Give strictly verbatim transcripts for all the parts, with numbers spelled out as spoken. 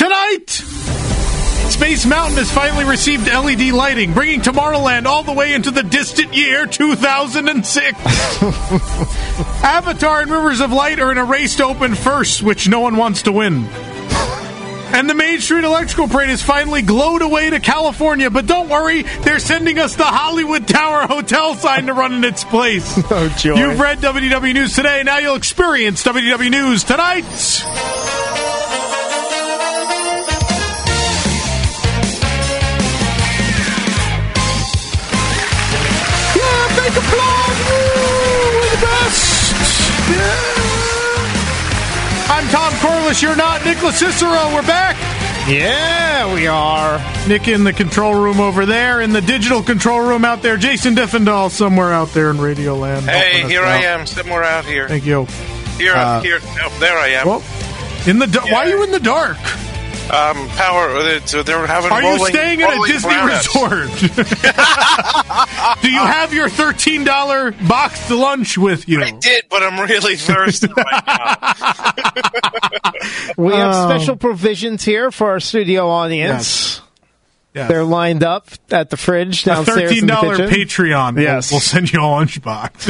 Tonight, Space Mountain has finally received L E D lighting, bringing Tomorrowland all the way into the distant year two thousand six. Avatar and Rivers of Light are in a race to open first, which no one wants to win. And the Main Street Electrical Parade has finally glowed away to California, but don't worry, they're sending us the Hollywood Tower Hotel sign to run in its place. Oh, joy. You've read W W News today, now you'll experience W W News tonight. Yeah, make applause! Woo, we're the best! Yeah. I'm Tom Corliss, you're not. Nicholas Cicero, we're back. Yeah, we are. Nick in the control room over there, in the digital control room out there. Jason Diffendahl somewhere out there in Radio Land. Hey, here I am, somewhere out here. Thank you. Here, Uh, here, oh, there I am. Well, in the da- Yeah. why are you in the dark? Um, power. So they're having. Are rolling, you staying at a rolling Disney brownouts. resort? Do you have your thirteen dollars boxed lunch with you? I did, but I'm really thirsty right now. We have Oh. special provisions here for our studio audience. Yes. They're lined up at the fridge A downstairs thirteen in the dollars kitchen. Patreon. We'll- Yes. We'll, send you a lunchbox.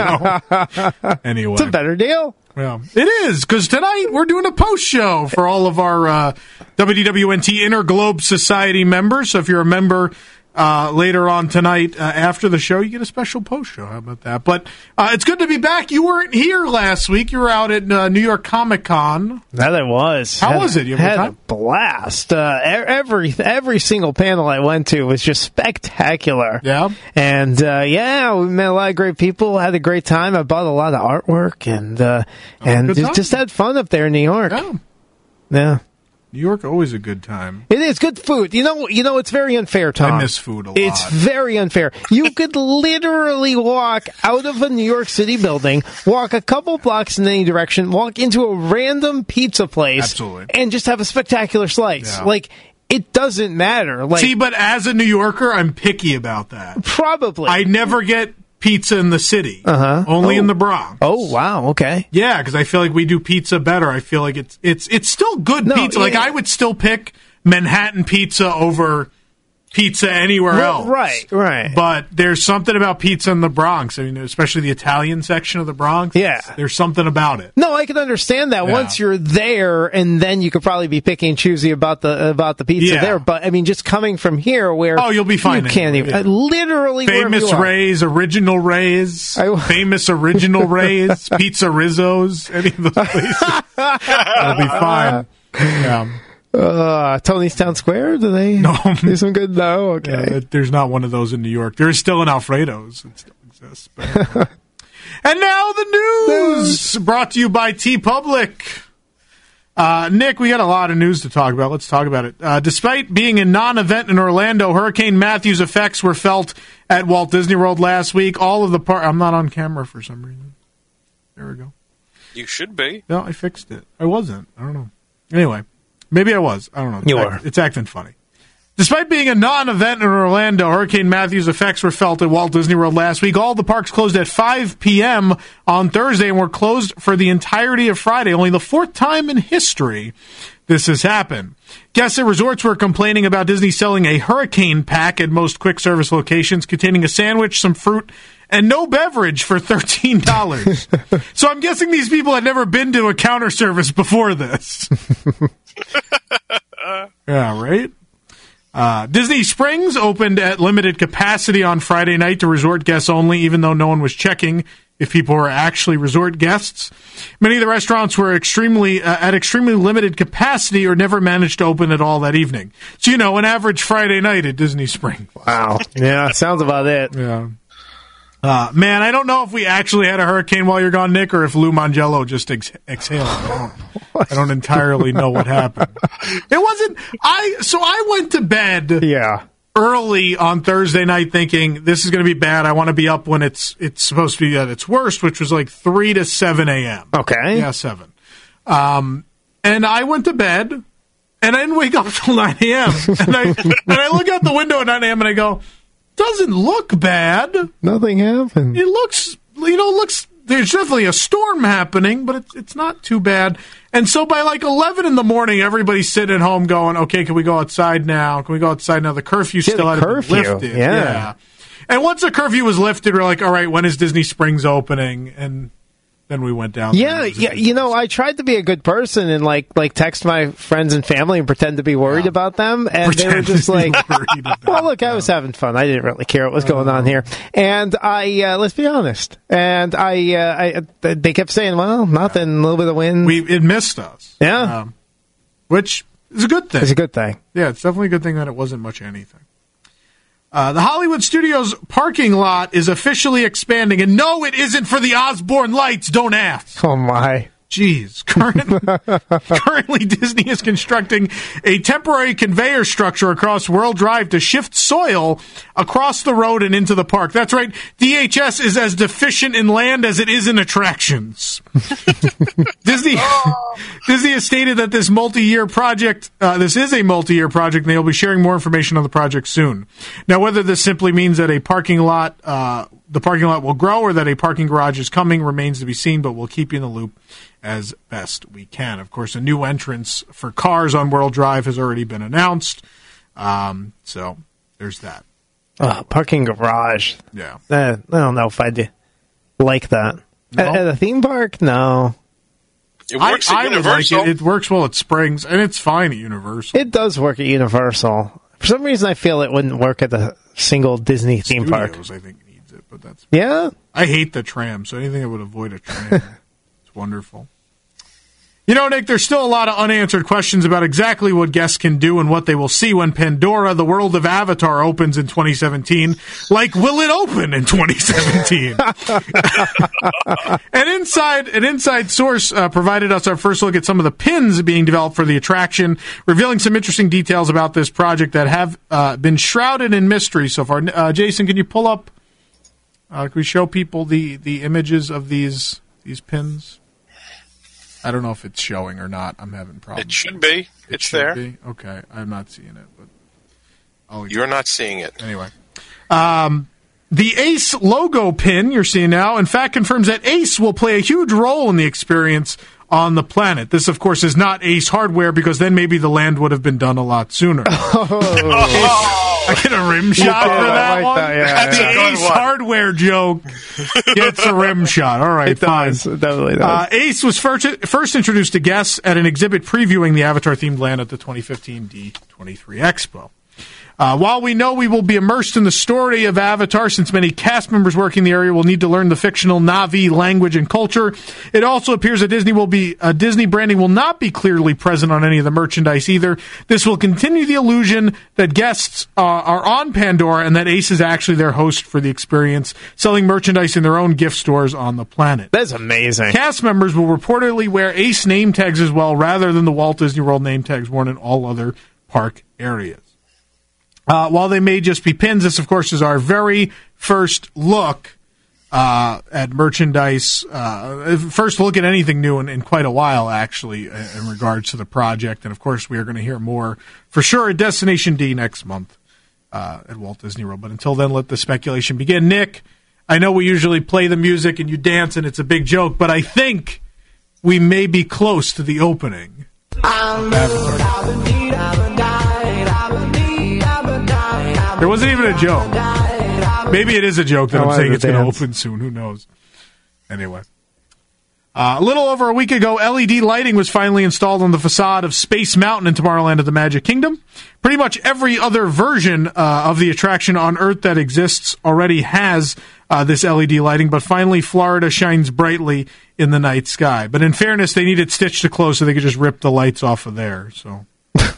You know? Anyway. It's a better deal. Yeah, it is, because tonight we're doing a post show for all of our uh, W D W N T Interglobe Society members. So if you're a member uh, later on tonight uh, after the show, you get a special post show. How about that? But uh, it's good to be back. You weren't here last week. You were out at uh, New York Comic Con. That it was. How had, was it? You have a had time? a blast. Uh, e- every every single panel I went to was just spectacular. Yeah? And uh, yeah, we met a lot of great people. Had a great time. I bought a lot of artwork and uh, and good just, time. just had fun up there in New York. Yeah. Yeah. New York, always a good time. It is good food. You know, you know, it's very unfair, Tom. I miss food a lot. It's very unfair. You could literally walk out of a New York City building, walk a couple blocks in any direction, walk into a random pizza place, Absolutely. and just have a spectacular slice. Yeah. Like, it doesn't matter. Like, See, but as a New Yorker, I'm picky about that. probably. I never get pizza in the city. Uh-huh. Only Oh. in the Bronx. oh, wow. Okay. Yeah, because I feel like we do pizza better. I feel like it's it's it's still good No, pizza. yeah, Like yeah. I would still pick Manhattan pizza over pizza anywhere Well, else. right, right. But there's something about pizza in the Bronx. I mean, especially the Italian section of the Bronx. Yeah. There's something about it. No, I can understand that Yeah. once you're there, and then you could probably be picky and choosy about the about the pizza Yeah. there. But I mean, just coming from here, where Oh, you'll be fine You can't anyway, even yeah. uh, literally wherever Famous you are. Ray's, Original Ray's, I- Famous Original Ray's, Pizza Rizzo's, any of those places. It'll be fine. Yeah. Uh, Tony's Town Square? Do they No. do some good? No, okay. Yeah, that- there's not one of those in New York. There is still an Alfredo's. It still exists. But anyway. And now the news, brought to you by T-Public. Uh, Nick, we got a lot of news to talk about. Let's talk about it. Uh, despite being a non-event in Orlando, Hurricane Matthew's effects were felt at Walt Disney World last week. All of the par- I'm not on camera for some reason. There we go. You should be. No, I fixed it. I wasn't. I don't know. Anyway, maybe I was. I don't know. It's You act- are. It's acting funny. Despite being a non-event in Orlando, Hurricane Matthew's effects were felt at Walt Disney World last week. All the parks closed at five p.m. on Thursday and were closed for the entirety of Friday. Only the fourth time in history this has happened. Guests at resorts were complaining about Disney selling a hurricane pack at most quick-service locations containing a sandwich, some fruit, and no beverage for thirteen dollars. So I'm guessing these people had never been to a counter service before this. Yeah, right? Uh, Disney Springs opened at limited capacity on Friday night to resort guests only, even though no one was checking if people were actually resort guests. Many of the restaurants were extremely uh, at extremely limited capacity or never managed to open at all that evening. So, you know, an average Friday night at Disney Springs. Wow. Yeah, sounds about it. Yeah. Uh, man, I don't know if we actually had a hurricane while you're gone, Nick, or if Lou Mangello just ex- exhaled. I don't, I don't entirely know what happened. It wasn't. I so I went to bed Yeah. early on Thursday night thinking this is going to be bad. I want to be up when it's it's supposed to be at its worst, which was like three to seven a.m. Okay. Yeah, seven. Um, and I went to bed, and I didn't wake up till nine a.m. And I and I look out the window at nine a.m. and I go, doesn't look bad. Nothing happened. It looks, you know, looks there's definitely a storm happening, but it's, it's not too bad. And so by like eleven in the morning, everybody's sitting at home going, okay, can we go outside now? Can we go outside now? The curfew Yeah, still the hasn't curfew, been lifted. yeah. yeah. And once the curfew was lifted, we're like, all right, when is Disney Springs opening? And then we went down. Yeah, yeah. You know, I tried to be a good person and like like text my friends and family and pretend to be worried Yeah. about them, and Pretend they were just to be like, worried about "Well, look, I was having fun. I didn't really care what was going on here." And I, uh, let's be honest, and I, uh, I, they kept saying, "Well, nothing, a little bit of wind." We it missed us. Yeah. um, which is a good thing. It's a good thing. Yeah, it's definitely a good thing that it wasn't much anything. Uh, the Hollywood Studios parking lot is officially expanding, and no, it isn't for the Osborne lights. Don't ask. Oh my. Jeez. Current, currently, Disney is constructing a temporary conveyor structure across World Drive to shift soil across the road and into the park. That's right. D H S is as deficient in land as it is in attractions. Disney Disney has stated that this multi-year project, uh, this is a multi-year project, and they'll be sharing more information on the project soon. Now, whether this simply means that a parking lot, uh, the parking lot will grow or that a parking garage is coming remains to be seen, but we'll keep you in the loop as best we can. Of course, a new entrance for cars on World Drive has already been announced. Um, so there's that. Oh, parking garage. Yeah. Uh, I don't know if I'd like that. No? At, at a theme park? No. It works I, at I would like Universal. it. It works well at Springs, and it's fine at Universal. It does work at Universal. For some reason, I feel it wouldn't work at the single Disney theme park. Studios, I think, needs it, but that's. Yeah? I hate the tram, so anything that would avoid a tram, it's wonderful. You know, Nick, there's still a lot of unanswered questions about exactly what guests can do and what they will see when Pandora, the world of Avatar, opens in twenty seventeen. Like, will it open in twenty seventeen? An inside an inside source uh, provided us our first look at some of the pins being developed for the attraction, revealing some interesting details about this project that have uh, been shrouded in mystery so far. Uh, Jason, can you pull up? Uh, can we show people the, the images of these these pins? I don't know if it's showing or not. I'm having problems. It should be. It It's should there. be? Okay, I'm not seeing it, but I'll You're not seeing it. Anyway, um, the Ace logo pin you're seeing now, in fact, confirms that Ace will play a huge role in the experience on the planet. This, of course, is not Ace Hardware, because then maybe the land would have been done a lot sooner. Oh. I get a rim shot did. for I that like one. that, yeah, That's yeah. the Good Ace one. Hardware joke. Gets a rim shot. All right, It fine. does. It definitely does. Uh, Ace was first, first introduced to guests at an exhibit previewing the Avatar-themed land at the twenty fifteen D twenty-three Expo. Uh, while we know we will be immersed in the story of Avatar, since many cast members working the area will need to learn the fictional Na'vi language and culture, it also appears that Disney will be uh, Disney branding will not be clearly present on any of the merchandise either. This will continue the illusion that guests uh, are on Pandora and that Ace is actually their host for the experience, selling merchandise in their own gift stores on the planet. That's amazing. Cast members will reportedly wear Ace name tags as well, rather than the Walt Disney World name tags worn in all other park areas. Uh, while they may just be pins, this, of course, is our very first look uh, at merchandise, uh, first look at anything new in, in quite a while, actually, in regards to the project. And, of course, we are going to hear more, for sure, at Destination D next month uh, at Walt Disney World. But until then, let the speculation begin. Nick, I know we usually play the music and you dance and it's a big joke, but I think we may be close to the opening. There wasn't even a joke. Maybe it is a joke that I I'm wanted saying to it's going to dance. open soon. Who knows? Anyway. Uh, a little over a week ago, L E D lighting was finally installed on the facade of Space Mountain in Tomorrowland at the Magic Kingdom. Pretty much every other version uh, of the attraction on Earth that exists already has uh, this L E D lighting, but finally Florida shines brightly in the night sky. But in fairness, they needed Stitch to close so they could just rip the lights off of there. So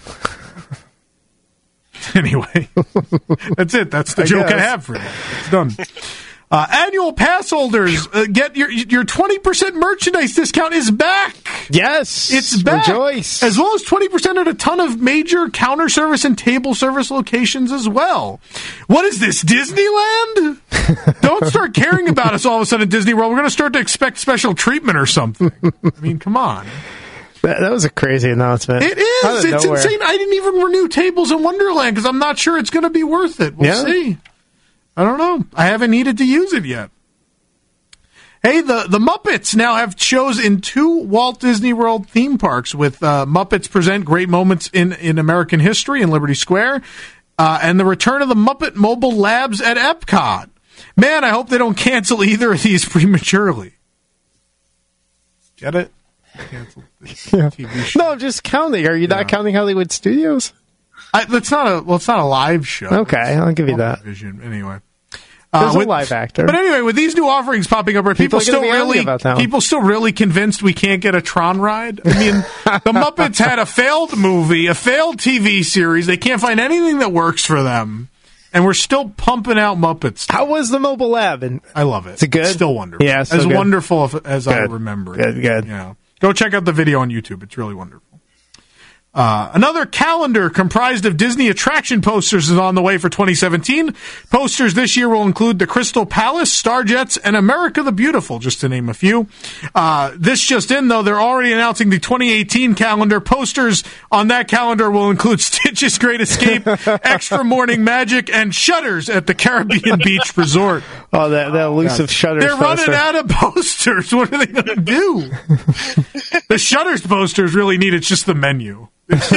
anyway, that's it. That's the I joke I guess. have for you. It's done. Uh, annual pass holders uh, get your your twenty percent merchandise discount is back. Yes. It's back. Rejoice. As well as twenty percent at a ton of major counter service and table service locations as well. What is this, Disneyland? Don't start caring about us all of a sudden at Disney World. We're going to start to expect special treatment or something. I mean, come on. That, that was a crazy announcement. It Out is. of It's nowhere. insane. I didn't even renew tables in Wonderland because I'm not sure it's going to be worth it. We'll Yeah. see. I don't know. I haven't needed to use it yet. Hey, the, the Muppets now have shows in two Walt Disney World theme parks with uh, Muppets Present Great Moments in, in American History in Liberty Square uh, and the return of the Muppet Mobile Labs at Epcot. Man, I hope they don't cancel either of these prematurely. Get it? Cancel this Yeah. T V show. No, I'm just counting. Are you Yeah. not counting Hollywood Studios? I, that's not a well. It's not a live show. Okay, I'll give you that. Vision anyway. There's Uh, a live actor. But anyway, with these new offerings popping up, are people, People are still gonna be really angry about that one. people still really convinced we can't get a Tron ride? I mean, the Muppets had a failed movie, a failed T V series. They can't find anything that works for them, and we're still pumping out Muppets. How was the mobile lab? And I love it. Is it good? It's still wonderful. Yeah, it's as still good. wonderful if, as I Good. remember. it. Good, good. Yeah, go check out the video on YouTube. It's really wonderful. Uh, another calendar comprised of Disney attraction posters is on the way for twenty seventeen. Posters this year will include the Crystal Palace, Star Jets, and America the Beautiful, just to name a few. Uh, this just in, though, they're already announcing the twenty eighteen calendar. Posters on that calendar will include Stitch's Great Escape, Extra Morning Magic, and Shutters at the Caribbean Beach Resort. oh, that, that elusive Shutters They're running poster. out of posters. What are they going to do? The Shutters posters really need it's just the menu. It's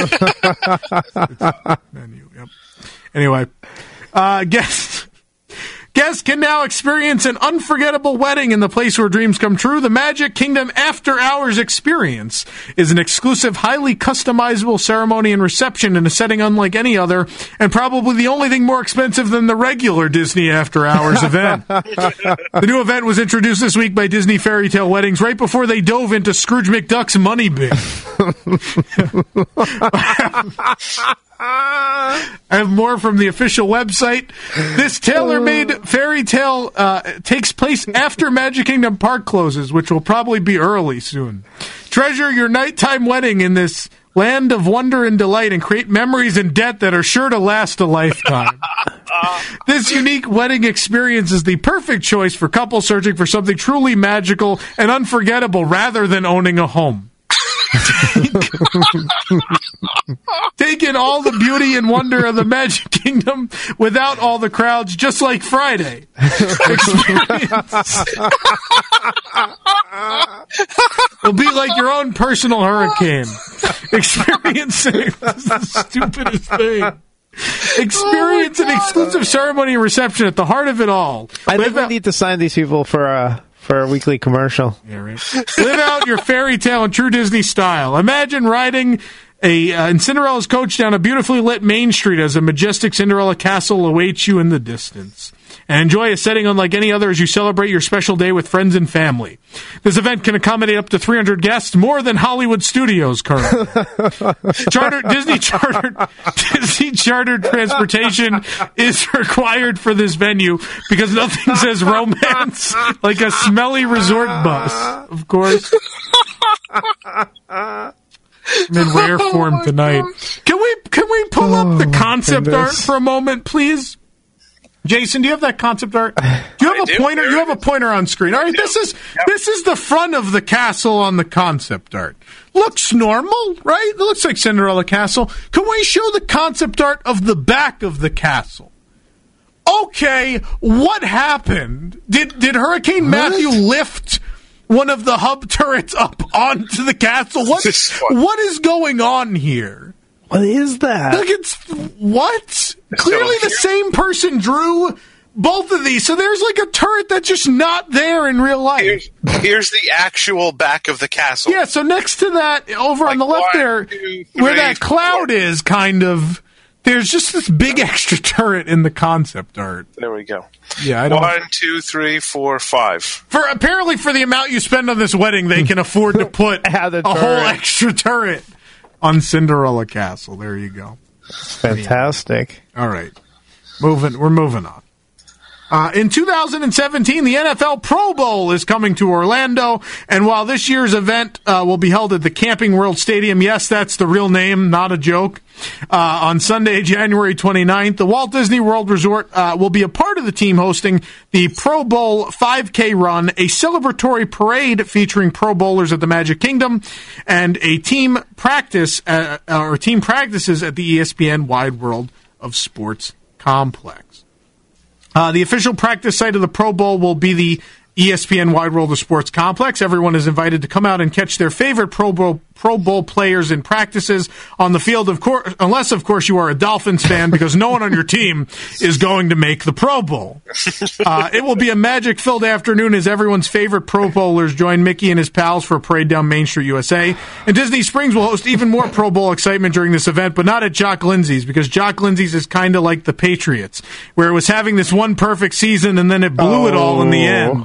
menu. Yep. Anyway, uh, guests guests can now experience an unforgettable wedding in the place where dreams come true. The Magic Kingdom After Hours experience is an exclusive, highly customizable ceremony and reception in a setting unlike any other, and probably the only thing more expensive than the regular Disney After Hours event. The new event was introduced this week by Disney Fairy Tale Weddings right before they dove into Scrooge McDuck's money bin. I have more from the official website. This tailor-made fairy tale uh, takes place after Magic Kingdom Park closes, which will probably be early soon. Treasure your nighttime wedding in this land of wonder and delight and create memories and debt that are sure to last a lifetime. This unique wedding experience is the perfect choice for couples searching for something truly magical and unforgettable rather than owning a home. Take in all the beauty and wonder of the Magic Kingdom without all the crowds, just like Friday. Experience. It'll be like your own personal hurricane. Experiencing this is the stupidest thing. Experience an exclusive ceremony and reception at the heart of it all. I think Live we out- need to sign these people for a for a weekly commercial. Yeah, right. Live out your fairy tale in true Disney style. Imagine riding a uh, in Cinderella's coach down a beautifully lit Main Street as a majestic Cinderella castle awaits you in the distance. And enjoy a setting unlike any other as you celebrate your special day with friends and family. This event can accommodate up to three hundred guests, more than Hollywood Studios currently. Chartered Disney chartered Disney chartered transportation is required for this venue because nothing says romance like a smelly resort bus. Of course. I'm in rare form tonight. Can we can we pull up the concept art goodness. for a moment, please? Jason, do you have that concept art? Do you have I a do. pointer? You have a pointer on screen. All right, this is this is the front of the castle on the concept art. Looks normal, right? It looks like Cinderella Castle. Can we show the concept art of the back of the castle? Okay, what happened? Did did Hurricane Matthew lift one of the hub turrets up onto the castle? What This one. what is going on here? What is that? Look, it's what? Clearly, the same person drew both of these. So there's like a turret that's just not there in real life. Here's, here's the actual back of the castle. Yeah. So next to that, over on Like the left one, there, two, where three, that cloud four. is, kind of. There's just this big extra turret in the concept art. There we go. Yeah, I don't. One, two, three, four, five. For apparently, for the amount you spend on this wedding, they can afford to put Add a a whole turret. extra turret on Cinderella Castle. There you go. Fantastic. All right. Moving, we're moving on. Uh, in two thousand seventeen, the N F L Pro Bowl is coming to Orlando, and while this year's event uh, will be held at the Camping World Stadium, yes, that's the real name, not a joke, uh, on Sunday, January twenty-ninth, the Walt Disney World Resort uh, will be a part of the team hosting the Pro Bowl five K run, a celebratory parade featuring Pro Bowlers at the Magic Kingdom, and a team practice uh, or team practices at the E S P N Wide World of Sports complex. Uh, the official practice site of the Pro Bowl will be the E S P N Wide World of Sports complex. Everyone is invited to come out and catch their favorite Pro Bowl, Pro Bowl players in practices on the field, of course, unless, of course, you are a Dolphins fan, because no one on your team is going to make the Pro Bowl. Uh, it will be a magic-filled afternoon as everyone's favorite Pro Bowlers join Mickey and his pals for a parade down Main Street, U S A. And Disney Springs will host even more Pro Bowl excitement during this event, but not at Jock Lindsay's, because Jock Lindsay's is kind of like the Patriots, where it was having this one perfect season and then it blew oh. it all in the end.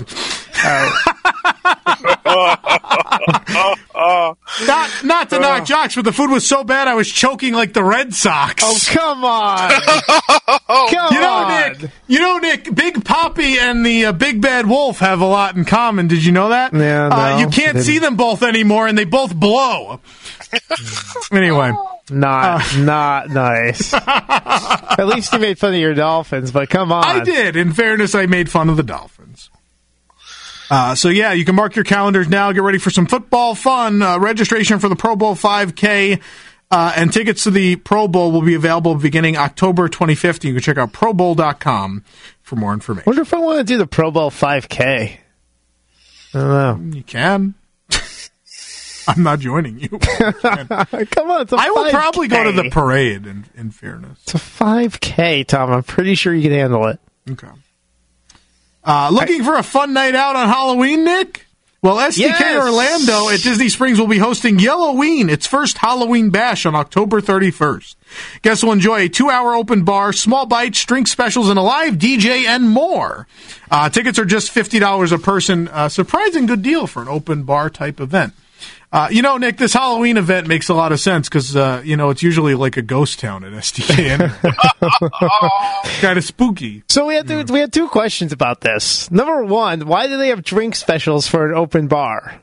not not to knock Jocks, but the food was so bad I was choking like the Red Sox. Oh, come on. come you know, on. Nick, you know, Nick, Big Poppy and the uh, Big Bad Wolf have a lot in common. Did you know that? Yeah, no, uh, you can't see them both anymore, and they both blow. Anyway. Not uh, not nice. At least you made fun of your Dolphins, but come on. I did. In fairness, I made fun of the Dolphins. Uh, so, yeah, you can mark your calendars now. Get ready for some football fun. Uh, registration for the Pro Bowl five K uh, and tickets to the Pro Bowl will be available beginning October twenty-fifth. You can check out pro bowl dot com for more information. I wonder if I want to do the Pro Bowl five K. I don't know. You can. I'm not joining you. Come on, it's a I will five K. probably go to the parade, in, in fairness. It's a five K, Tom. I'm pretty sure you can handle it. Okay. Uh, looking I, for a fun night out on Halloween, Nick? Well, S D K yes. Orlando at Disney Springs will be hosting Yelloween, its first Halloween bash on October thirty-first. Guests will enjoy a two-hour open bar, small bites, drink specials, and a live D J, and more. Uh, tickets are just fifty dollars a person. Uh, surprising good deal for an open bar type event. Uh, you know, Nick, this Halloween event makes a lot of sense because, uh, you know, it's usually like a ghost town at S D K. Kind of spooky. So we had, to, we had two questions about this. Number one, why do they have drink specials for an open bar?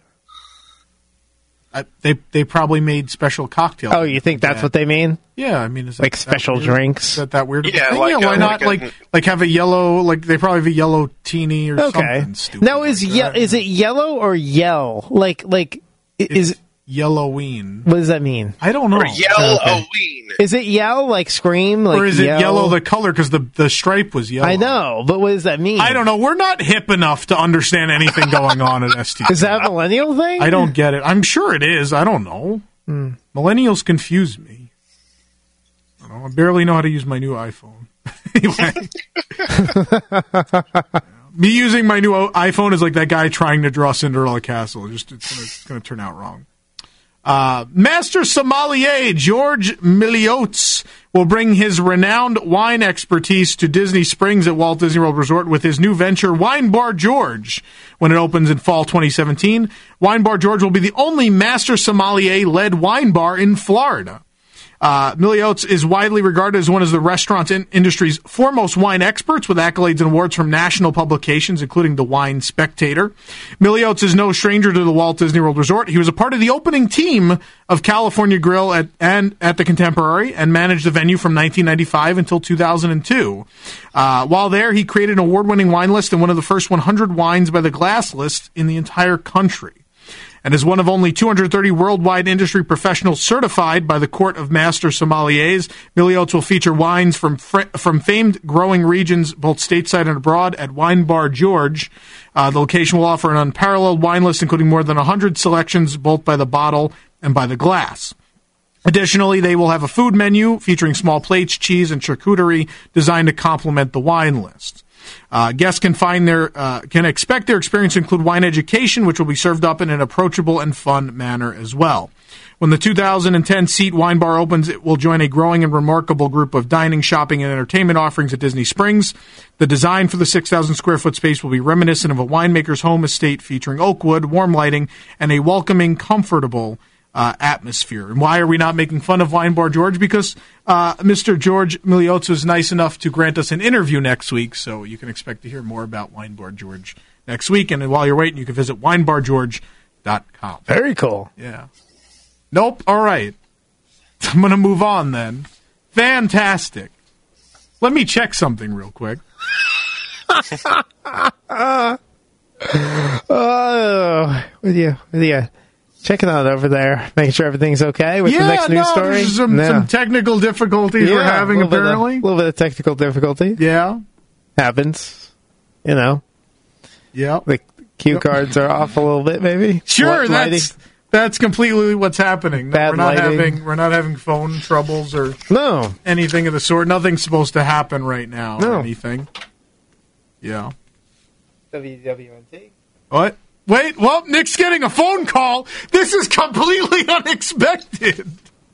Uh, they they probably made special cocktails. Oh, you think that's that. what they mean? Yeah, I mean, is that, like special that drinks? Is that that weird? Yeah, thing? like yeah, why a, not like, like a, like have a yellow? Like they probably have a yellow teeny or okay. something stupid. Now is like ye- that. is it yellow or yell? Like like is it's Yelloween? What does that mean? I don't know. Or Yelloween. Is it yell like scream? Like or is it yell? yellow the color because the the stripe was yellow? I know, but what does that mean? I don't know. We're not hip enough to understand anything going on at S T K. Is that a millennial thing? I don't get it. I'm sure it is. I don't know. Hmm. Millennials confuse me. I, don't know. I barely know how to use my new iPhone. Anyway. Me using my new iPhone is like that guy trying to draw Cinderella Castle. Just It's going to turn out wrong. Uh, Master sommelier George Miliotes will bring his renowned wine expertise to Disney Springs at Walt Disney World Resort with his new venture, Wine Bar George. When it opens in fall twenty seventeen, Wine Bar George will be the only master sommelier-led wine bar in Florida. Uh, Miliotes is widely regarded as one of the restaurant in- industry's foremost wine experts, with accolades and awards from national publications, including The Wine Spectator. Miliotes is no stranger to the Walt Disney World Resort. He was a part of the opening team of California Grill at, and at the Contemporary and managed the venue from nineteen ninety-five until two thousand two. Uh, while there, he created an award-winning wine list and one of the first one hundred wines by the Glass list in the entire country. And is one of only two hundred thirty worldwide industry professionals certified by the Court of Master Sommeliers. Miliotes will feature wines from fr- from famed growing regions, both stateside and abroad, at Wine Bar George. Uh, the location will offer an unparalleled wine list, including more than one hundred selections, both by the bottle and by the glass. Additionally, they will have a food menu featuring small plates, cheese, and charcuterie designed to complement the wine list. Uh, guests can find their uh, can expect their experience to include wine education, which will be served up in an approachable and fun manner as well. When the two thousand ten Seat Wine Bar opens, it will join a growing and remarkable group of dining, shopping, and entertainment offerings at Disney Springs. The design for the six thousand square foot space will be reminiscent of a winemaker's home estate featuring oak wood, warm lighting, and a welcoming, comfortable Uh, atmosphere. And why are we not making fun of Wine Bar George? Because uh, Mister George Miliotes was nice enough to grant us an interview next week, so you can expect to hear more about Wine Bar George next week. And while you're waiting, you can visit wine bar george dot com. Very cool. Yeah. Nope. All right. I'm going to move on then. Fantastic. Let me check something real quick. uh, oh, with you, with you. Checking out over there, making sure everything's okay with yeah, the next news no, story. There's some, no. some technical difficulties yeah, we're having, a apparently. A little bit of technical difficulty. Yeah. Happens. You know. Yeah. The Cue cards are off a little bit, maybe. Sure, What, that's that's completely what's happening. Bad we're not lighting. having we're not having phone troubles or No. anything of the sort. Nothing's supposed to happen right now. No. Or anything. Yeah. W W N T. What? Wait, well, Nick's getting a phone call. This is completely unexpected.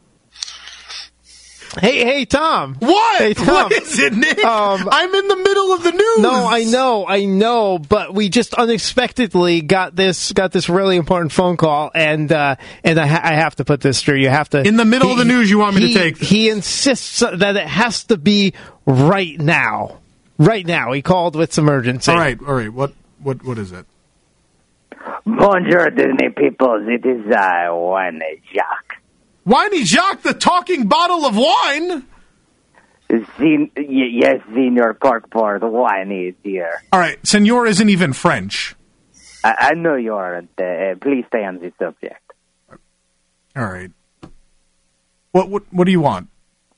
Hey, hey, Tom. What? Hey, Tom. What is it, Nick? Um, I'm in the middle of the news. No, I know, I know, but we just unexpectedly got this got this really important phone call, and uh, and I, ha- I have to put this through. You have to In the middle he, of the news, you want me he, to take this? He insists that it has to be right now. Right now. He called with some urgency. All right, all right. What what what is it? Bonjour, Disney peoples. It is uh, Wine Jacques. Winey Jacques, the talking bottle of wine. Sen- y- yes, Senior Corkboard, wine is here. All right, Senor isn't even French. I, I know you aren't. Uh, please stay on the subject. All right. What what what do you want?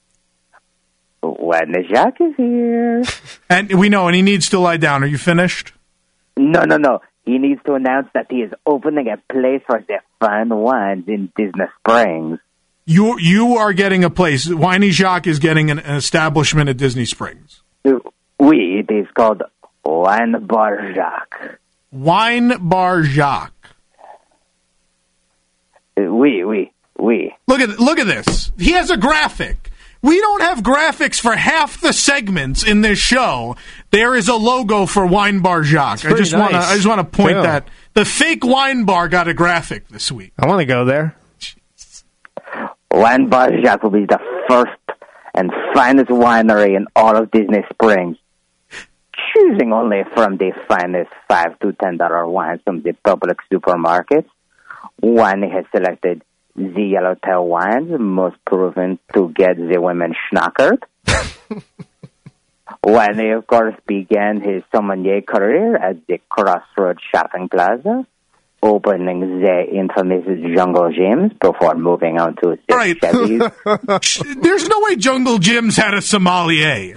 Wine Jacques is here. And we know, and he needs to lie down. Are you finished? No, no, no. He needs to announce that he is opening a place for the fine wines in Disney Springs. You you are getting a place. Winey Jacques is getting an, an establishment at Disney Springs. Oui, it is called Wine Bar Jacques. Wine Bar Jacques. Oui, oui, oui. Look at look at this. He has a graphic. We don't have graphics for half the segments in this show. There is a logo for Wine Bar Jacques. I pretty just want to nice. I just want to point Yeah. that the fake wine bar got a graphic this week. I want to go there. Wine Bar Jacques will be the first and finest winery in all of Disney Springs, choosing only from the finest five to ten dollar wines from the public supermarkets. Wine has selected the Yellowtail wines, most proven to get the women schnockered. Wine, of course, began his sommelier career at the Crossroads Shopping Plaza, opening the infamous Jungle Gyms before moving on to the Right. Chevys. There's no way Jungle Jim's had a sommelier.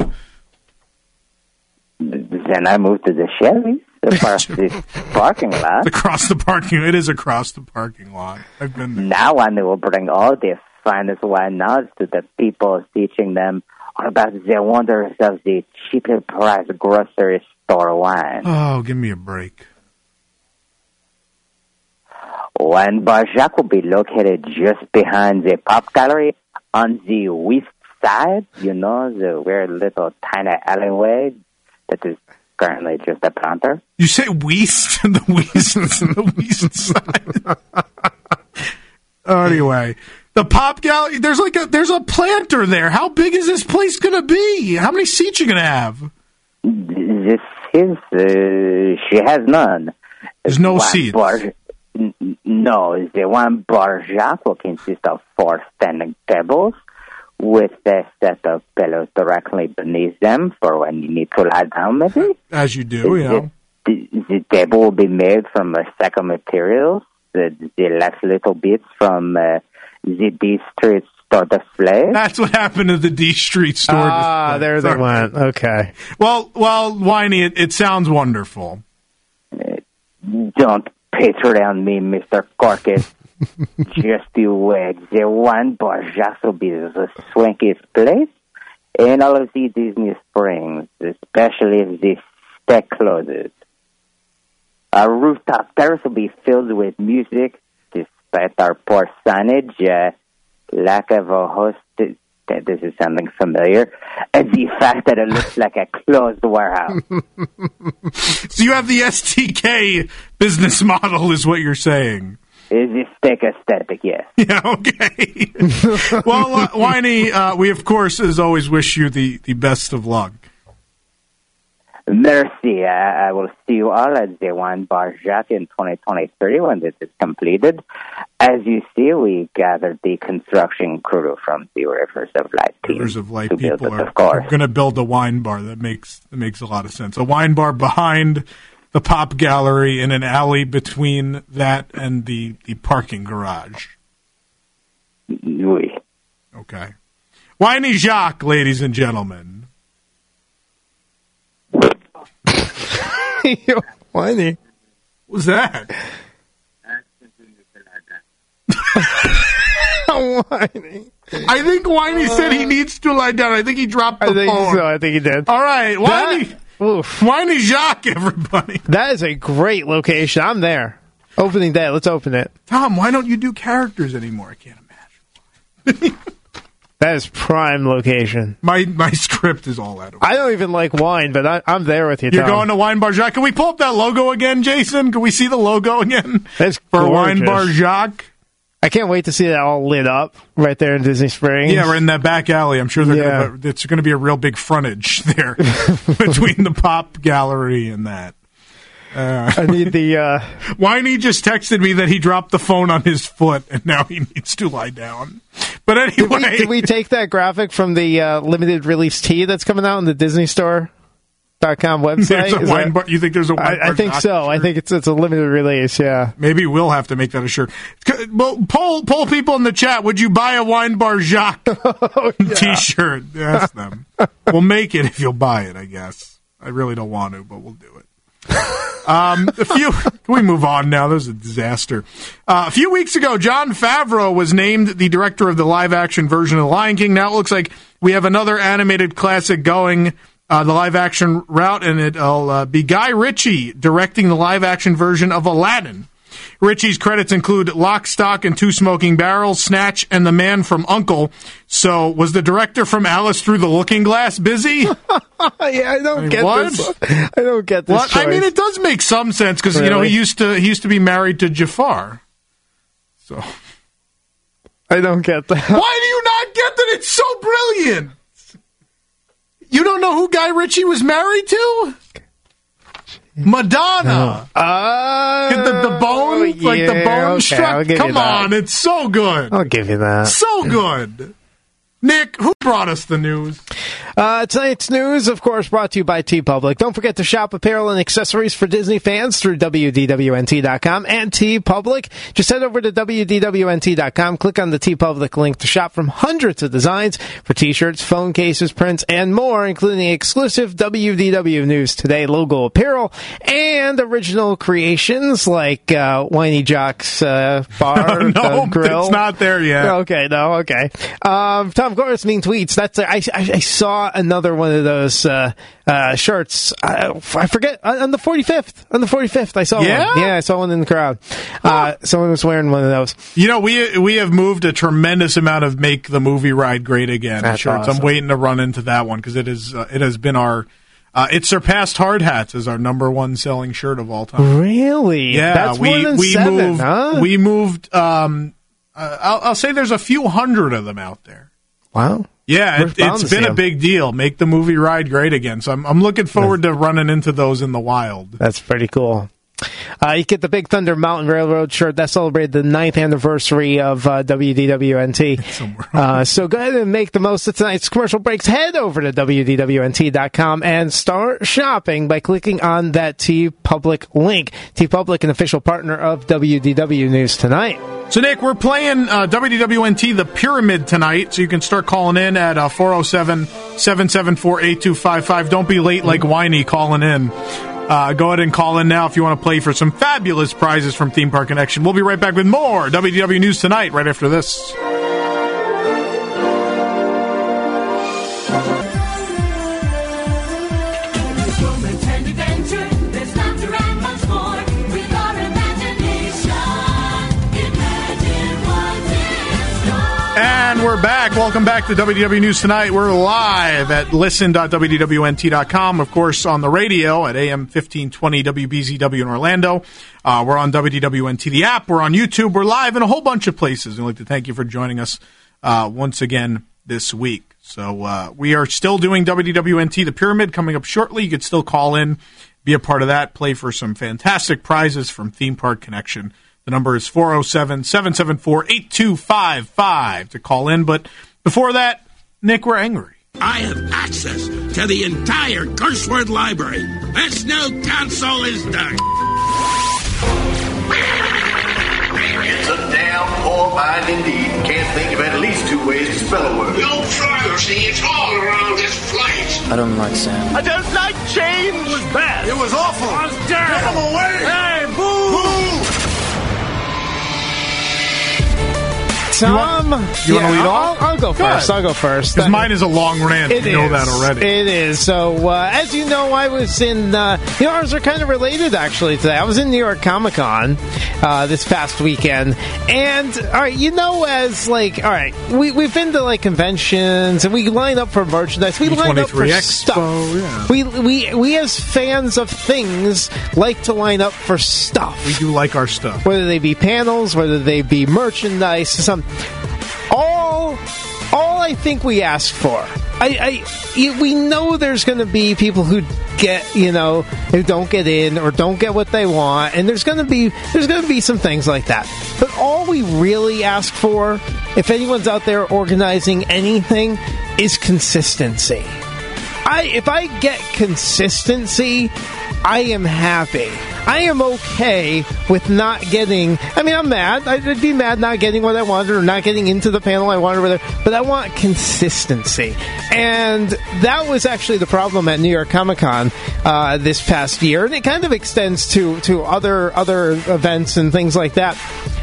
Then I moved to the Chevys across this parking lot. Across the parking, it is across the parking lot. I've been there. Now I will bring all the finest wine knowledge to the people, teaching them all about the wonders of the cheaply priced grocery store wine. Oh, give me a break. Wine Bar Jacques will be located just behind the Pop Gallery on the west side, you know, the weird little tiny alleyway that is currently just a planter. You say West? The West, the West side. Anyway, the Pop Gallery. There's like a there's a planter there. How big is this place going to be? How many seats you going to have? This is, uh, she has none. There's no Wine seats. Bar, n- n- no, the Wine Bar Jacques will consist of four standing tables with a set of pillows directly beneath them for when you need to lie down, maybe. As you do, you know. The, the, the table will be made from recycled materials. The, the last little bits from uh, the D Street store display. That's what happened to the D Street store. Ah, display. there they Sorry. went. Okay. Well, well, Winey, it, it sounds wonderful. Don't Patreon me, Mister Corkis. Just you wait. The Wine Bar Jacques will be the swankiest place in all of the Disney Springs, especially if the steak closes. Our rooftop terrace will be filled with music, despite our poor signage, uh, lack of a host. This is sounding familiar. And the fact that it looks like a closed warehouse. So you have the S T K business model, is what you're saying. Is this steak aesthetic? Yes. Yeah, okay. Well, uh, Winey, uh, we, of course, as always, wish you the, the best of luck. Merci. I, I will see you all at the Wine Bar Jacques in twenty twenty-three when this is completed. As you see, we gathered the construction crew from the Rivers of Light team. Rivers of Light to build people it, are, of course. going to build a wine bar. That makes that makes a lot of sense. A wine bar behind the Pop Gallery in an alley between that and the, the parking garage. Oui. Okay. Winey Jacques, ladies and gentlemen. Whiny. What's that? Whiny. I think Whiny said he needs to lie down. I think he dropped the I think phone. so. I think he did. All right, Whiny. That, oof. Whiny Jacques, everybody. That is a great location. I'm there. Opening day. Let's open it. Tom, why don't you do characters anymore? I can't imagine. That is prime location. My my script is all out of I don't even like wine, but I, I'm there with you, You're Tom. going to Wine Bar Jacques. Can we pull up that logo again, Jason? Can we see the logo again? That's for gorgeous. Wine Bar Jacques. I can't wait to see that all lit up right there in Disney Springs. Yeah, we're in that back alley. I'm sure they're Yeah. gonna, it's going to be a real big frontage there between the Pop Gallery and that. Uh, I need the... Uh, Whiny just texted me that he dropped the phone on his foot and now he needs to lie down. But anyway... Did we, did we take that graphic from the uh, limited release tee that's coming out on the Disney Store dot com website? There's a Is wine that- bar, you think there's a wine I, bar I think Jacques so. I shirt? think it's it's a limited release, yeah. Maybe we'll have to make that a shirt. Well, poll, poll people in the chat, would you buy a Wine Bar Jacques oh, yeah. t-shirt? Ask them. We'll make it if you'll buy it, I guess. I really don't want to, but we'll do it. Um, a few. Can we move on now? This is a disaster. Uh, a few weeks ago, Jon Favreau was named the director of the live-action version of The Lion King. Now it looks like we have another animated classic going uh, the live-action route, and it'll uh, be Guy Ritchie directing the live-action version of Aladdin. Ritchie's credits include Lock, Stock, and Two Smoking Barrels, Snatch, and The Man from U N C L E. So, was the director from Alice Through the Looking Glass busy? yeah, I don't I mean, get what? this. I don't get this. What? I mean, it does make some sense because you know Really? he used to he used to be married to Jafar. So, I don't get that. why do you not get that? It's so brilliant. You don't know who Guy Ritchie was married to? Madonna. Uh, Get the, the bone, yeah, like the bone okay, struck. I'll give Come you that. on, it's so good. I'll give you that. So good. Nick, who brought us the news? Uh, tonight's news, of course, brought to you by TeePublic. Don't forget to shop apparel and accessories for Disney fans through W D W N T dot com and TeePublic. Just head over to W D W N T dot com, click on the TeePublic link to shop from hundreds of designs for t-shirts, phone cases, prints, and more, including exclusive W D W News Today logo apparel and original creations like uh, Whiny Jock's uh, bar, no, uh, grill. it's not there yet. Okay, no, okay. Um, Tom Gores mean tweets. That's I, I, I saw another one of those uh, uh, shirts. I, I forget on the forty-fifth. On the forty-fifth, I saw Yeah? one. Yeah, I saw one in the crowd. Uh, someone was wearing one of those. You know, we we have moved a tremendous amount of "Make the Movie Ride Great Again" That's shirts. awesome. I'm waiting to run into that one because it is uh, it has been our uh, it surpassed hard hats as our number one selling shirt of all time. Really? Yeah, That's we more than we seven, moved huh? we moved. Um, uh, I'll, I'll say there's a few hundred of them out there. Wow. Yeah, We're it, bound it's to see been a them. big deal. Make the movie ride great again. So I'm I'm looking forward to running into those in the wild. That's pretty cool. Uh, you get the Big Thunder Mountain Railroad shirt. That celebrated the ninth anniversary of uh, W D W N T. Uh, so go ahead and make the most of tonight's commercial breaks. Head over to W D W N T dot com and start shopping by clicking on that TeePublic link. TeePublic, an official partner of W D W News Tonight. So, Nick, we're playing uh, W D W N T The Pyramid tonight, so you can start calling in at uh, four oh seven, seven seven four, eight two five five. Don't be late like Whiny calling in. Uh, go ahead and call in now if you want to play for some fabulous prizes from Theme Park Connection. We'll be right back with more W D W News Tonight right after this. And we're back. Welcome back to W D W News Tonight. We're live at listen dot W D W N T dot com. Of course, on the radio at A M fifteen twenty W B Z W in Orlando. Uh, we're on W D W N T, the app. We're on YouTube. We're live in a whole bunch of places. We'd like to thank you for joining us uh, once again this week. So uh, we are still doing W D W N T, The Pyramid, coming up shortly. You could still call in, be a part of that, play for some fantastic prizes from Theme Park Connection. The number is four oh seven, seven seven four, eight two five five to call in. But before that, Nick, we're angry. I have access to the entire curse word library. This new console is done. It's a damn poor mind indeed. Can't think of at least two ways to spell a word. No privacy. It's all around this place. I don't like Sam. I don't like change. It was bad. It was awful. I was dead. Get him away. Hey, boo. Tom, you want, you yeah, want to lead I'll, off? I'll go Go first. ahead. I'll go first. Because mine is a long rant. It you know is. that already. It is. So, uh, as you know, I was in, uh, you know, ours are kind of related, actually, today. I was in New York Comic Con uh, this past weekend. And, all right, you know, as, like, all right, we, we've been to, like, conventions, and we line up for merchandise. We line up for Expo, stuff. Yeah. We, we, we, as fans of things, like to line up for stuff. We do like our stuff. Whether they be panels, whether they be merchandise, some... All, all I think we ask for. I, I, we know there's going to be people who get, you know, who don't get in or don't get what they want, and there's going to be there's going to be some things like that. But all we really ask for, if anyone's out there organizing anything, is consistency. I, if I get consistency, I am happy. I am okay with not getting... I mean, I'm mad. I'd be mad not getting what I wanted or not getting into the panel I wanted, or whatever, but I want consistency. And that was actually the problem at New York Comic Con uh, this past year, and it kind of extends to, to other other events and things like that.